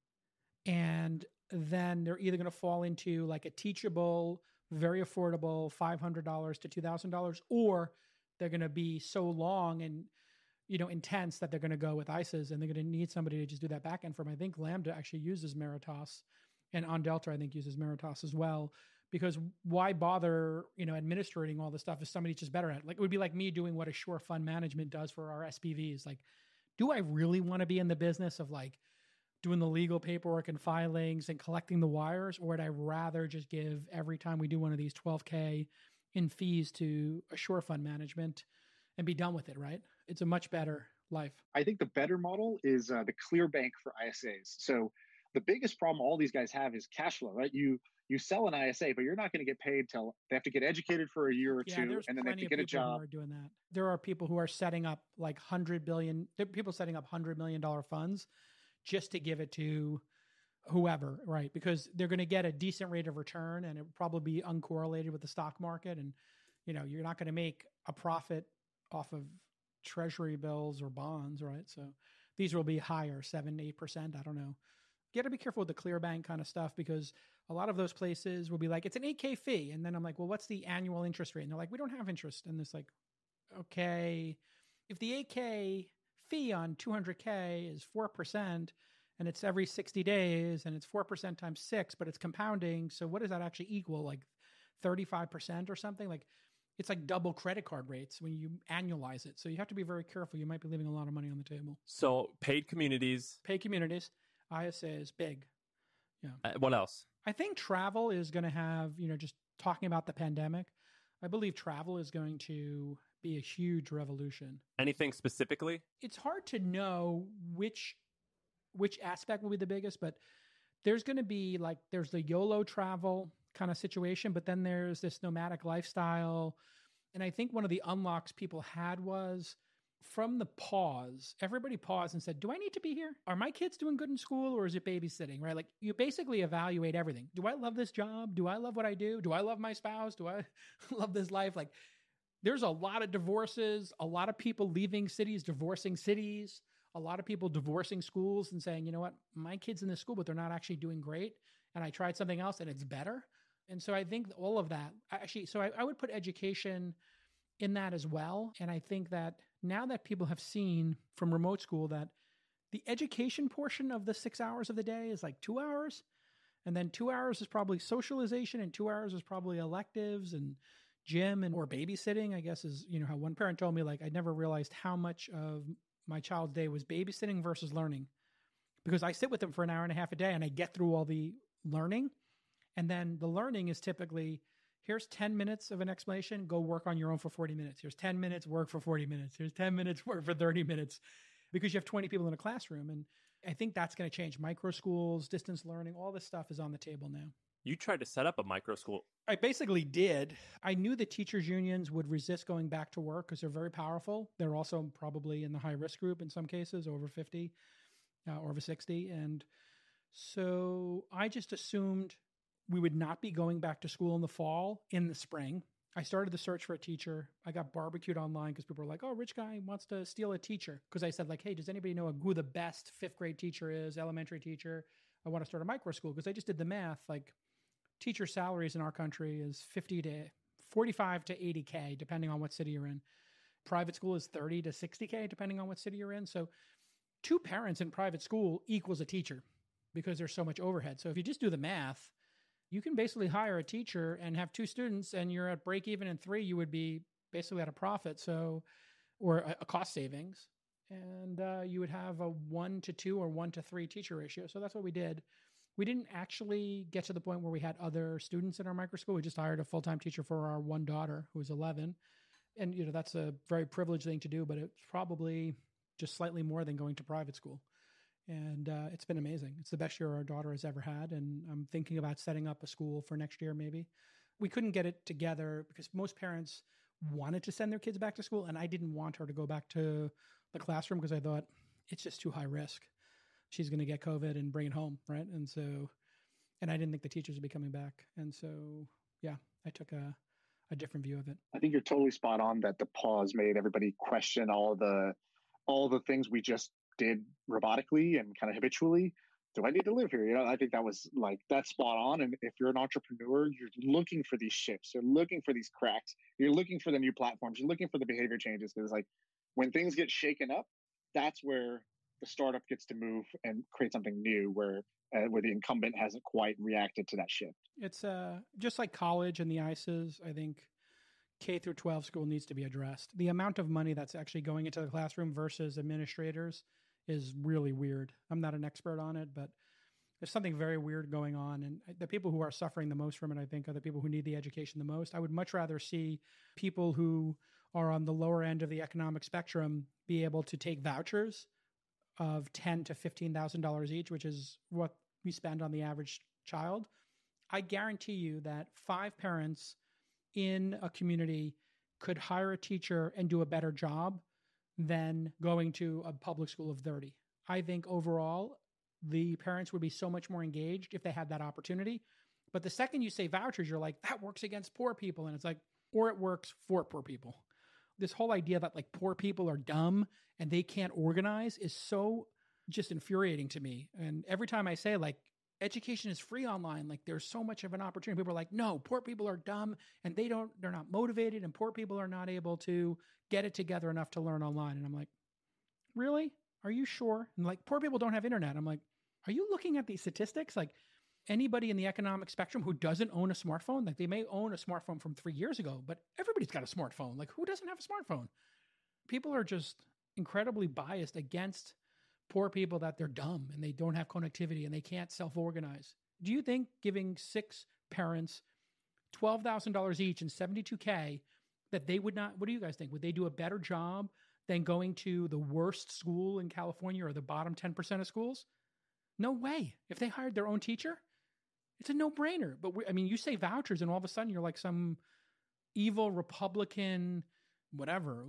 And then they're either going to fall into like a teachable, very affordable $500 to $2,000, or they're going to be so long and intense that they're going to go with ISAs, and they're going to need somebody to just do that back end for them. I think Lambda actually uses Meritas, and OnDelta I think uses Meritas as well, because why bother, administrating all this stuff if somebody's just better at it? Like it would be like me doing what Assure Fund Management does for our SPVs. Like, do I really want to be in the business of like doing the legal paperwork and filings and collecting the wires, or would I rather just give every time we do one of these $12K in fees to Assure Fund Management and be done with it, right? It's a much better life. I think the better model is the ClearBank for ISAs. So the biggest problem all these guys have is cash flow, right? You sell an ISA, but you're not going to get paid till they have to get educated for a year or two, and then they have to get a job. Who are doing that. There are people who are setting up like $100 million funds just to give it to whoever, right? Because they're going to get a decent rate of return, and it will probably be uncorrelated with the stock market. And, you're not going to make a profit off of treasury bills or bonds, right? So these will be higher, 7-8%. I don't know. You got to be careful with the ClearBank kind of stuff, because a lot of those places will be like, it's an 8K fee. And then I'm like, well, what's the annual interest rate? And they're like, we don't have interest. And it's like, okay, if the 8K fee on 200K is 4%, and it's every 60 days, and it's 4% times 6, but it's compounding. So what does that actually equal? Like 35% or something? Like it's like double credit card rates when you annualize it. So you have to be very careful. You might be leaving a lot of money on the table. So paid communities, ISA is big. Yeah. What else? I think travel is going to have, just talking about the pandemic, I believe travel is going to be a huge revolution. Anything specifically? It's hard to know which aspect will be the biggest, but there's going to be like, there's the YOLO travel kind of situation, but then there's this nomadic lifestyle. And I think one of the unlocks people had was from the pause, everybody paused and said, do I need to be here? Are my kids doing good in school, or is it babysitting, right? Like you basically evaluate everything. Do I love this job? Do I love what I do? Do I love my spouse? Do I love this life? Like there's a lot of divorces, a lot of people leaving cities, divorcing cities, a lot of people divorcing schools and saying, you know what, my kid's in this school, but they're not actually doing great. And I tried something else and it's better. And so I think all of that actually, so I would put education in that as well. And I think that now that people have seen from remote school that the education portion of the 6 hours of the day is like 2 hours. And then 2 hours is probably socialization and 2 hours is probably electives and gym and or babysitting, I guess is, how one parent told me, like, I never realized how much of my child's day was babysitting versus learning, because I sit with them for an hour and a half a day and I get through all the learning. And then the learning is typically, here's 10 minutes of an explanation, go work on your own for 40 minutes. Here's 10 minutes, work for 40 minutes. Here's 10 minutes, work for 30 minutes, because you have 20 people in a classroom. And I think that's going to change. Micro schools, distance learning, all this stuff is on the table now. You tried to set up a micro school. I basically did. I knew the teachers unions would resist going back to work because they're very powerful. They're also probably in the high risk group in some cases, over 50, over 60. And so I just assumed we would not be going back to school in the fall, in the spring. I started the search for a teacher. I got barbecued online because people were like, oh, rich guy wants to steal a teacher. Because I said, like, hey, does anybody know who the best fifth grade teacher is, elementary teacher? I want to start a micro school. Because I just did the math. Like, teacher salaries in our country is 45 to 80K, depending on what city you're in. Private school is 30 to 60K, depending on what city you're in. So 2 parents in private school equals a teacher because there's so much overhead. So if you just do the math, you can basically hire a teacher and have 2 students and you're at break even, and 3, you would be basically at a profit. So, or a cost savings. And you would have a 1 to 2 or 1 to 3 teacher ratio. So that's what we did. We didn't actually get to the point where we had other students in our micro school. We just hired a full-time teacher for our one daughter who was 11. And, that's a very privileged thing to do, but it's probably just slightly more than going to private school. And it's been amazing. It's the best year our daughter has ever had. And I'm thinking about setting up a school for next year, maybe. We couldn't get it together because most parents wanted to send their kids back to school. And I didn't want her to go back to the classroom because I thought it's just too high risk. She's going to get COVID and bring it home, right? And so, and I didn't think the teachers would be coming back. And so, yeah, I took a different view of it. I think you're totally spot on that the pause made everybody question all the things we just did robotically and kind of habitually. Do I need to live here? I think that was that's spot on. And if you're an entrepreneur, you're looking for these shifts. You're looking for these cracks. You're looking for the new platforms. You're looking for the behavior changes. Because when things get shaken up, that's where the startup gets to move and create something new where the incumbent hasn't quite reacted to that shift. It's just like college and the ICEs. I think K through 12 school needs to be addressed. The amount of money that's actually going into the classroom versus administrators is really weird. I'm not an expert on it, but there's something very weird going on. And the people who are suffering the most from it, I think, are the people who need the education the most. I would much rather see people who are on the lower end of the economic spectrum be able to take vouchers of $10,000 to $15,000 each, which is what we spend on the average child. I guarantee you that 5 parents in a community could hire a teacher and do a better job than going to a public school of 30. I think overall, the parents would be so much more engaged if they had that opportunity. But the second you say vouchers, you're like, that works against poor people. And it's like, or it works for poor people. This whole idea that poor people are dumb and they can't organize is so just infuriating to me. And every time I say education is free online, there's so much of an opportunity. People are like, no, poor people are dumb and they're not motivated, and poor people are not able to get it together enough to learn online. And I'm like, really? Are you sure? And poor people don't have internet. I'm like, are you looking at these statistics? Anybody in the economic spectrum who doesn't own a smartphone, they may own a smartphone from 3 years ago, but everybody's got a smartphone. Who doesn't have a smartphone? People are just incredibly biased against poor people, that they're dumb and they don't have connectivity and they can't self-organize. Do you think giving 6 parents $12,000 each and $72K that they would not, what do you guys think? Would they do a better job than going to the worst school in California or the bottom 10% of schools? No way. If they hired their own teacher, it's a no-brainer. But you say vouchers and all of a sudden you're like some evil Republican, whatever,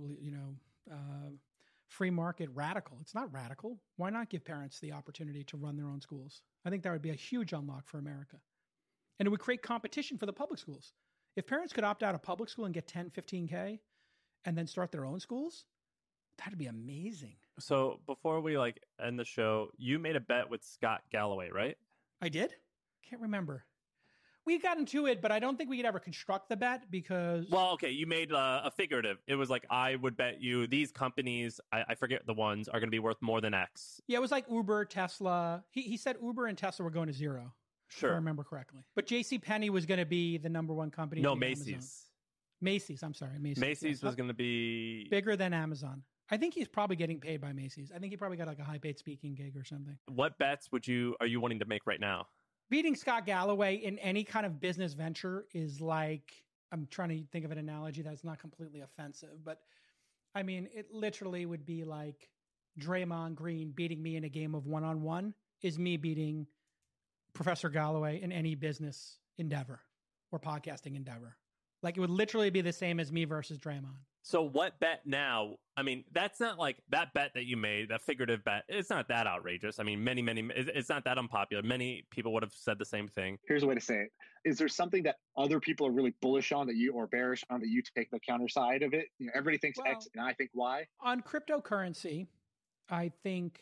free market radical. It's not radical. Why not give parents the opportunity to run their own schools? I think that would be a huge unlock for America. And it would create competition for the public schools. If parents could opt out of public school and get 10, 15K and then start their own schools, that'd be amazing. So before we end the show, you made a bet with Scott Galloway, right? I did? Can't remember. We got into it, but I don't think we could ever construct the bet because... Well, okay, you made a figurative. It was like, I would bet you these companies, I forget the ones, are going to be worth more than X. Yeah, it was like Uber, Tesla. He said Uber and Tesla were going to zero. Sure. If I remember correctly. But JCPenney was going to be the number one company. No, to beat Amazon. Macy's. Macy's, I'm sorry. Macy's was going to be... bigger than Amazon. I think he's probably getting paid by Macy's. I think he probably got like a high-paid speaking gig or something. What bets are you wanting to make right now? Beating Scott Galloway in any kind of business venture is like, I'm trying to think of an analogy that's not completely offensive, but I mean, it literally would be like Draymond Green beating me in a game of one-on-one is me beating Professor Galloway in any business endeavor or podcasting endeavor. Like it would literally be the same as me versus Draymond. So what bet now? I mean, that's not like that bet that you made, that figurative bet. It's not that outrageous. I mean, it's not that unpopular. Many people would have said the same thing. Here's a way to say it. Is there something that other people are really bullish on that you or bearish on that you take the counter side of it? You know, everybody thinks X and I think Y. On cryptocurrency, I think,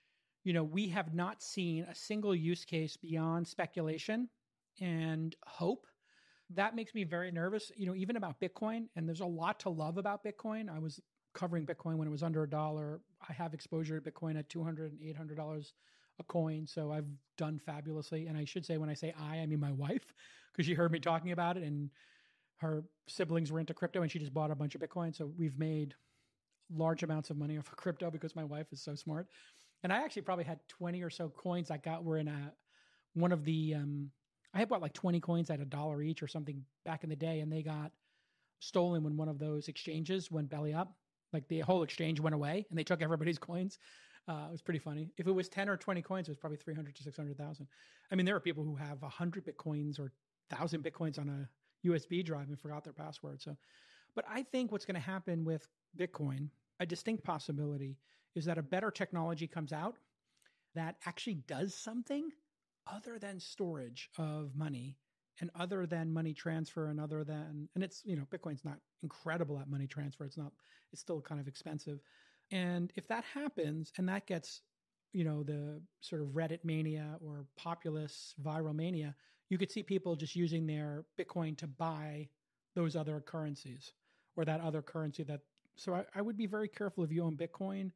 we have not seen a single use case beyond speculation and hope. That makes me very nervous, even about Bitcoin. And there's a lot to love about Bitcoin. I was covering Bitcoin when it was under $1. I have exposure to Bitcoin at $200 and $800 a coin. So I've done fabulously. And I should say, when I say I mean my wife, because she heard me talking about it and her siblings were into crypto and she just bought a bunch of Bitcoin. So we've made large amounts of money off of crypto because my wife is so smart. And I actually probably had 20 or so coins I got were in one of the, I had bought like 20 coins at $1 each or something back in the day, and they got stolen when one of those exchanges went belly up. Like the whole exchange went away, and they took everybody's coins. It was pretty funny. If it was 10 or 20 coins, it was probably 300 to 600,000. I mean, there are people who have 100 Bitcoins or 1,000 Bitcoins on a USB drive and forgot their password. So, but I think what's going to happen with Bitcoin, a distinct possibility, is that a better technology comes out that actually does something other than storage of money and other than money transfer and it's, Bitcoin's not incredible at money transfer. It's still kind of expensive. And if that happens and that gets, the sort of Reddit mania or populist viral mania, you could see people just using their Bitcoin to buy those other currencies or that other currency so I would be very careful if you own Bitcoin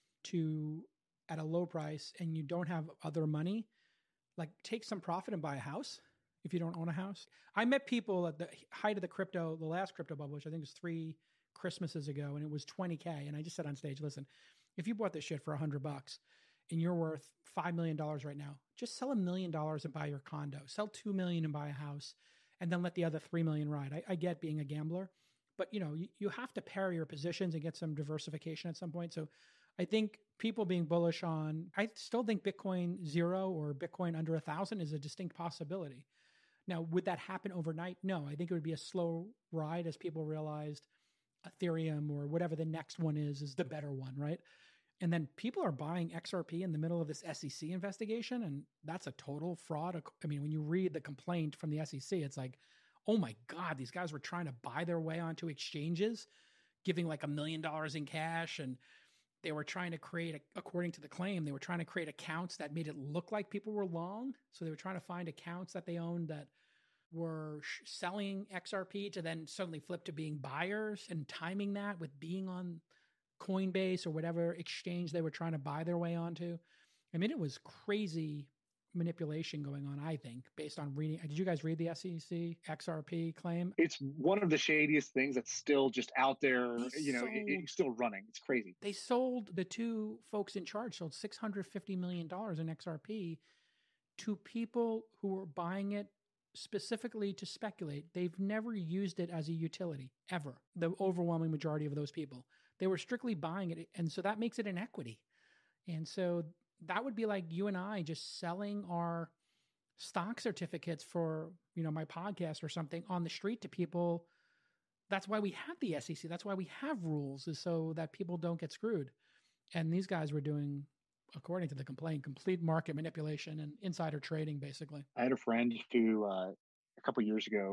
at a low price and you don't have other money. Like take some profit and buy a house if you don't own a house. I met people at the height of the last crypto bubble, which I think was 3 Christmases ago, and it was $20K. And I just said on stage, listen, if you bought this shit for $100 and you're worth $5 million right now, just sell $1 million and buy your condo. Sell $2 million and buy a house, and then let the other $3 million ride. I get being a gambler, but you have to pair your positions and get some diversification at some point. So I think people being bullish I still think Bitcoin 0 or Bitcoin under 1,000 is a distinct possibility. Now, would that happen overnight? No, I think it would be a slow ride as people realized Ethereum or whatever the next one is the better one, right? And then people are buying XRP in the middle of this SEC investigation, and that's a total fraud. I mean, when you read the complaint from the SEC, it's like, oh my God, these guys were trying to buy their way onto exchanges, giving like $1 million in cash, and they were trying to create, according to the claim, they were trying to create accounts that made it look like people were long. So they were trying to find accounts that they owned that were selling XRP to then suddenly flip to being buyers and timing that with being on Coinbase or whatever exchange they were trying to buy their way onto. I mean, it was crazy manipulation going on, I think, based on reading. Did you guys read the SEC XRP claim? It's one of the shadiest things that's still just out there. It's still running. It's crazy. They sold, the 2 folks in charge sold $650 million in XRP to people who were buying it specifically to speculate. They've never used it as a utility, ever. The overwhelming majority of those people. They were strictly buying it. And so that makes it an equity. And so that would be like you and I just selling our stock certificates for, my podcast or something on the street to people. That's why we have the SEC. That's why we have rules, is so that people don't get screwed. And these guys were doing, according to the complaint, complete market manipulation and insider trading, basically. I had a friend who a couple of years ago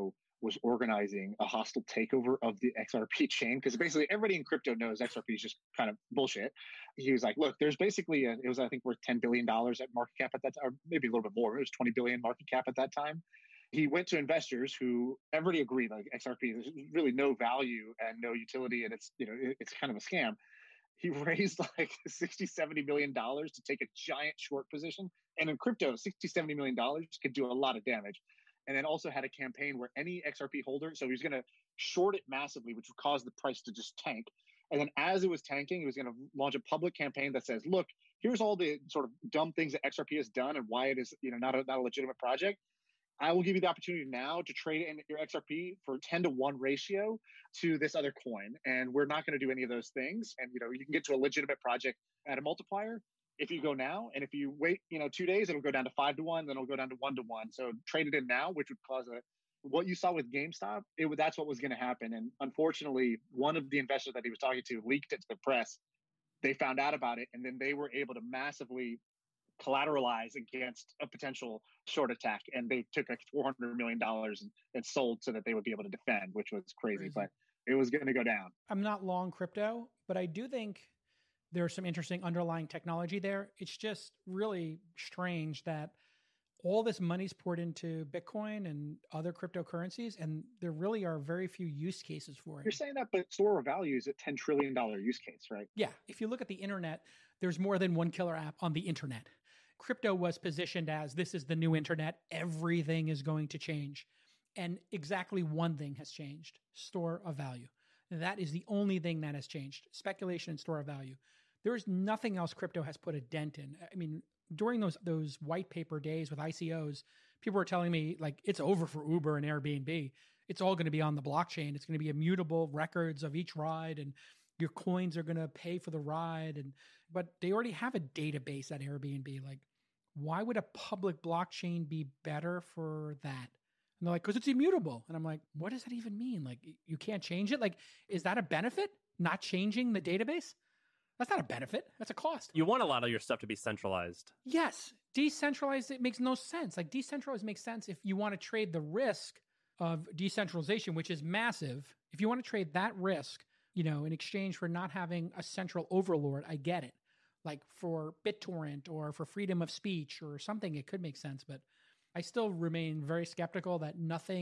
was organizing a hostile takeover of the XRP chain, because basically everybody in crypto knows XRP is just kind of bullshit. He was like, look, there's basically it was, I think, worth $10 billion at market cap at that time, or maybe a little bit more. It was 20 billion market cap at that time. He went to investors who everybody agreed, like, XRP, there's really no value and no utility, and it's, it's kind of a scam. He raised like 60, $70 million to take a giant short position. And in crypto, 60, $70 million could do a lot of damage. And then also had a campaign where any XRP holder, so he was going to short it massively, which would cause the price to just tank. And then as it was tanking, he was going to launch a public campaign that says, look, here's all the sort of dumb things that XRP has done and why it is, not a legitimate project. I will give you the opportunity now to trade in your XRP for 10-to-1 ratio to this other coin. And we're not going to do any of those things. And, you can get to a legitimate project at a multiplier if you go now. And if you wait, 2 days, it'll go down to 5-to-1, then it'll go down to 1-to-1. So trade it in now, which would cause what you saw with GameStop, that's what was going to happen. And unfortunately, one of the investors that he was talking to leaked it to the press. They found out about it, and then they were able to massively collateralize against a potential short attack, and they took like $400 million and sold so that they would be able to defend, which was crazy. But it was going to go down. I'm not long crypto, but I do think there's some interesting underlying technology there. It's just really strange that all this money's poured into Bitcoin and other cryptocurrencies, and there really are very few use cases for it. You're saying that, but store of value is a $10 trillion use case, right? Yeah. If you look at the internet, there's more than one killer app on the internet. Crypto was positioned as this is the new internet. Everything is going to change. And exactly one thing has changed: store of value. And that is the only thing that has changed: speculation and store of value. There is nothing else crypto has put a dent in. I mean, during those white paper days with ICOs, people were telling me, like, it's over for Uber and Airbnb. It's all going to be on the blockchain. It's going to be immutable records of each ride, and your coins are going to pay for the ride. But they already have a database at Airbnb. Like, why would a public blockchain be better for that? And they're like, because it's immutable. And I'm like, what does that even mean? Like, you can't change it? Like, is that a benefit? Not changing the database? That's not a benefit. That's a cost. You want a lot of your stuff to be centralized. Yes. Decentralized, it makes no sense. Like, decentralized makes sense if you want to trade the risk of decentralization, which is massive. If you want to trade that risk, in exchange for not having a central overlord, I get it. Like for BitTorrent or for freedom of speech or something, it could make sense. But I still remain very skeptical that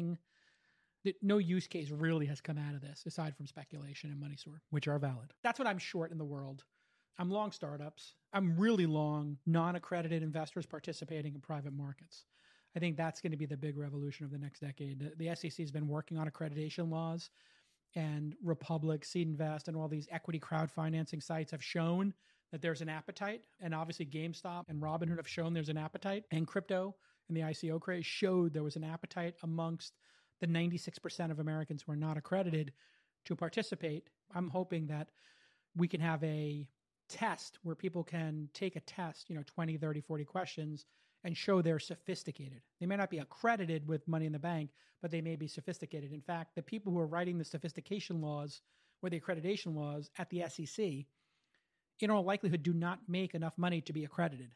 no use case really has come out of this aside from speculation and money store, which are valid. That's what I'm short in the world. I'm long startups. I'm really long non-accredited investors participating in private markets. I think that's going to be the big revolution of the next decade. The SEC has been working on accreditation laws, and Republic, Seed Invest, and all these equity crowdfinancing sites have shown that there's an appetite. And obviously GameStop and Robinhood have shown there's an appetite. And crypto and the ICO craze showed there was an appetite amongst the 96% of Americans who are not accredited to participate. I'm hoping that we can have a test where people can take a test, 20, 30, 40 questions, and show they're sophisticated. They may not be accredited with money in the bank, but they may be sophisticated. In fact, the people who are writing the sophistication laws or the accreditation laws at the SEC, in all likelihood, do not make enough money to be accredited.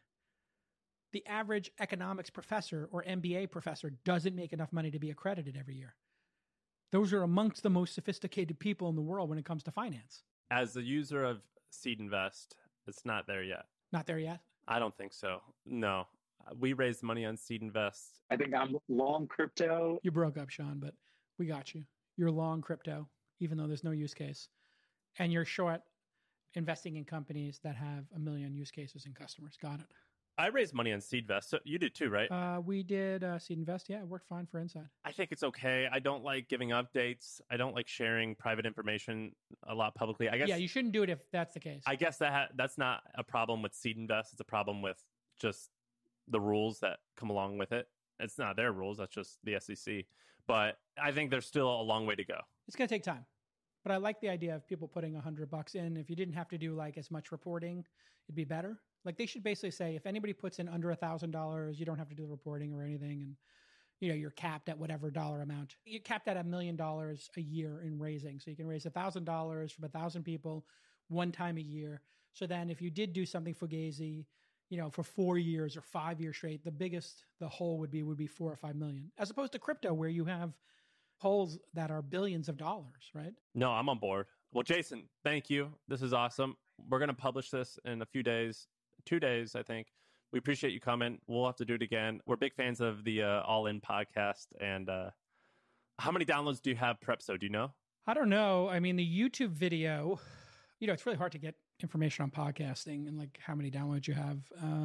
The average economics professor or MBA professor doesn't make enough money to be accredited every year. Those are amongst the most sophisticated people in the world when it comes to finance. As a user of Seed Invest, it's not there yet. Not there yet? I don't think so. No. We raised money on Seed Invest. I think I'm long crypto. You broke up, Sean, but we got you. You're long crypto, even though there's no use case. And you're short investing in companies that have 1 million use cases and customers. Got it. I raised money on Seed Invest. So you did too, right? We did Seed Invest. Yeah, it worked fine for Inside. I think it's okay. I don't like giving updates. I don't like sharing private information a lot publicly. I guess. Yeah, you shouldn't do it if that's the case. I guess that's not a problem with Seed Invest. It's a problem with just the rules that come along with it. It's not their rules. That's just the SEC. But I think there's still a long way to go. It's going to take time. But I like the idea of people putting $100 in. If you didn't have to do like as much reporting, it'd be better. Like they should basically say, if anybody puts in under $1,000, you don't have to do the reporting or anything. And, you're capped at whatever dollar amount. You're capped at $1 million a year in raising. So you can raise $1,000 from 1,000 people one time a year. So then if you did do something fugazi, for 4 years or 5 years straight, the whole would be 4 or 5 million, as opposed to crypto where you have polls that are billions of dollars, right? No, I'm on board. Well, Jason, thank you. This is awesome. We're going to publish this in a few days, 2 days, I think. We appreciate you coming. We'll have to do it again. We're big fans of the All In podcast. And how many downloads do you have per episode? Do you know? I don't know. I mean, the YouTube video, it's really hard to get information on podcasting and like how many downloads you have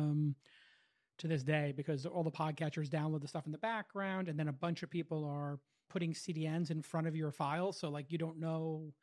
to this day, because all the podcatchers download the stuff in the background, and then a bunch of people are putting CDNs in front of your files. So like you don't know,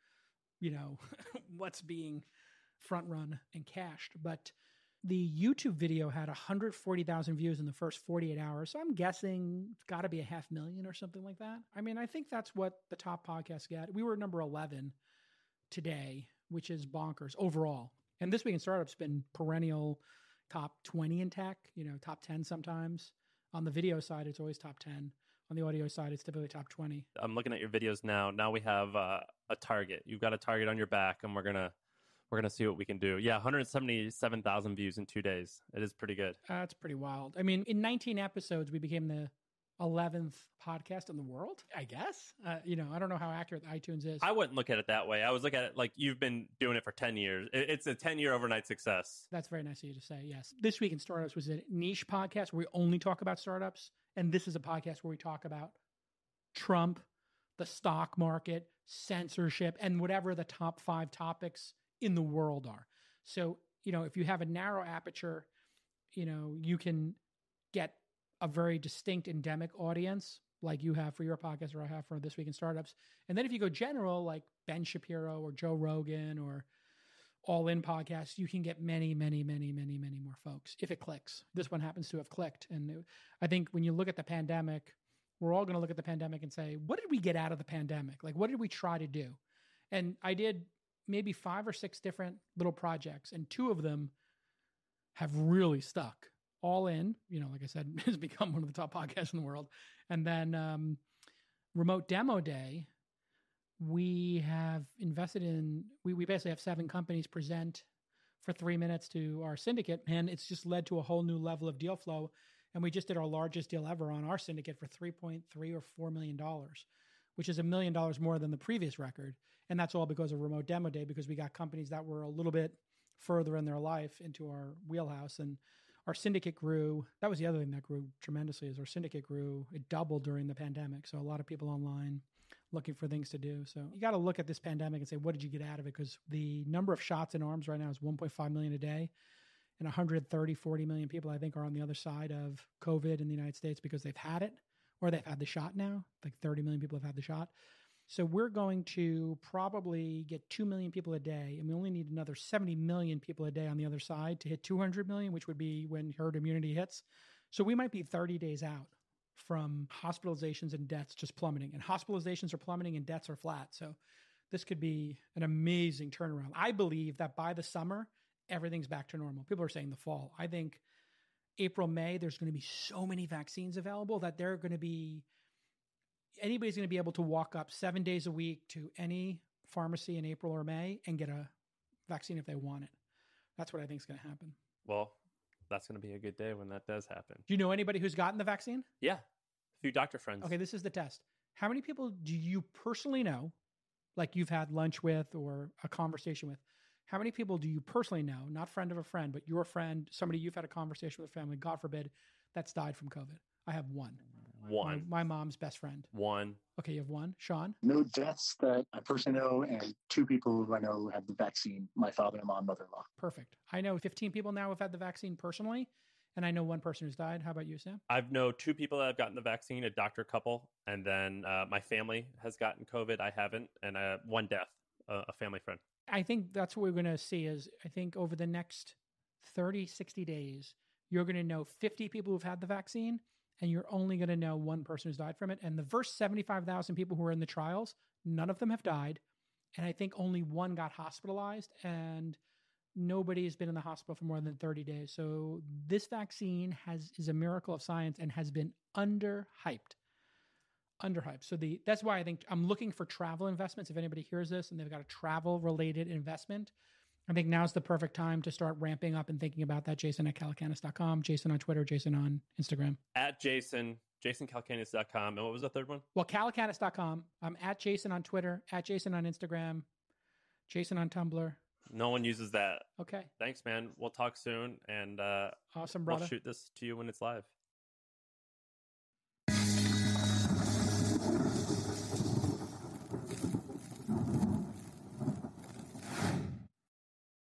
what's being front run and cached. But the YouTube video had 140,000 views in the first 48 hours. So I'm guessing it's got to be 500,000 or something like that. I mean, I think that's what the top podcasts get. We were number 11 today, which is bonkers overall. And This Week in Startups been perennial top 20 in tech, top 10 sometimes. On the video side, it's always top 10. On the audio side, it's typically top 20. I'm looking at your videos now. Now we have a target. You've got a target on your back, and we're gonna see what we can do. Yeah, 177,000 views in 2 days. It is pretty good. That's pretty wild. I mean, in 19 episodes, we became the 11th podcast in the world, I guess. I don't know how accurate iTunes is. I wouldn't look at it that way. I was looking at it like you've been doing it for 10 years. It's a 10-year overnight success. That's very nice of you to say, yes. This Week in Startups was a niche podcast where we only talk about startups. And this is a podcast where we talk about Trump, the stock market, censorship, and whatever the top 5 topics in the world are. So, if you have a narrow aperture, you can get a very distinct endemic audience like you have for your podcast or I have for This Week in Startups. And then if you go general, like Ben Shapiro or Joe Rogan or All In podcasts, you can get many, many, many, many, many more folks if it clicks. This one happens to have clicked. And I think when you look at the pandemic, we're all going to look at the pandemic and say, what did we get out of the pandemic? Like, what did we try to do? And I did maybe 5 or 6 different little projects, and 2 of them have really stuck. All In, like I said, has become one of the top podcasts in the world. And then Remote Demo Day, we have invested in, we basically have 7 companies present for 3 minutes to our syndicate, and it's just led to a whole new level of deal flow. And we just did our largest deal ever on our syndicate for $3.3 or $4 million, which is $1 million more than the previous record. And that's all because of Remote Demo Day, because we got companies that were a little bit further in their life into our wheelhouse. And our syndicate grew. That was the other thing that grew tremendously, is our syndicate grew. It doubled during the pandemic. So a lot of people online looking for things to do. So you got to look at this pandemic and say, what did you get out of it? Because the number of shots in arms right now is 1.5 million a day. And 130, 40 million people, I think, are on the other side of COVID in the United States because they've had it or they've had the shot now. Like 30 million people have had the shot. So we're going to probably get 2 million people a day, and we only need another 70 million people a day on the other side to hit 200 million, which would be when herd immunity hits. So we might be 30 days out from hospitalizations and deaths just plummeting. And hospitalizations are plummeting and deaths are flat. So this could be an amazing turnaround. I believe that by the summer, everything's back to normal. People are saying the fall. I think April, May, there's going to be so many vaccines available that they're going to be, anybody's going to be able to walk up 7 days a week to any pharmacy in April or May and get a vaccine if they want it. That's what I think is going to happen. Well, that's going to be a good day when that does happen. Do you know anybody who's gotten the vaccine? Yeah. A few doctor friends. Okay, this is the test. How many people do you personally know, like you've had lunch with or a conversation with? How many people do you personally know, not friend of a friend, but your friend, somebody you've had a conversation with, family, God forbid, that's died from COVID? I have one. My mom's best friend. One. Okay, you have one. Sean? No deaths that I personally know, and 2 people who I know have the vaccine, my father-in-law and mother-in-law. Perfect. I know 15 people now have had the vaccine personally, and I know 1 person who's died. How about you, Sam? I've known 2 people that have gotten the vaccine, a doctor couple, and then my family has gotten COVID. I haven't, and 1 death, a family friend. I think that's what we're going to see is, I think over the next 30, 60 days, you're going to know 50 people who've had the vaccine, and you're only going to know 1 person who's died from it. And the first 75,000 people who were in the trials, none of them have died. And I think only 1 got hospitalized, and nobody has been in the hospital for more than 30 days. So this vaccine is a miracle of science and has been underhyped. So that's why I think I'm looking for travel investments. If anybody hears this and they've got a travel related investment, I think now's the perfect time to start ramping up and thinking about that. Jason at calacanis.com, Jason on Twitter, Jason on Instagram. At Jason JasonCalcanis.com. And what was the third one? Well, calacanis.com. I'm at Jason on Twitter, at Jason on Instagram, Jason on Tumblr. No one uses that. Okay. Thanks, man. We'll talk soon. And awesome, brother. we'll shoot this to you when it's live.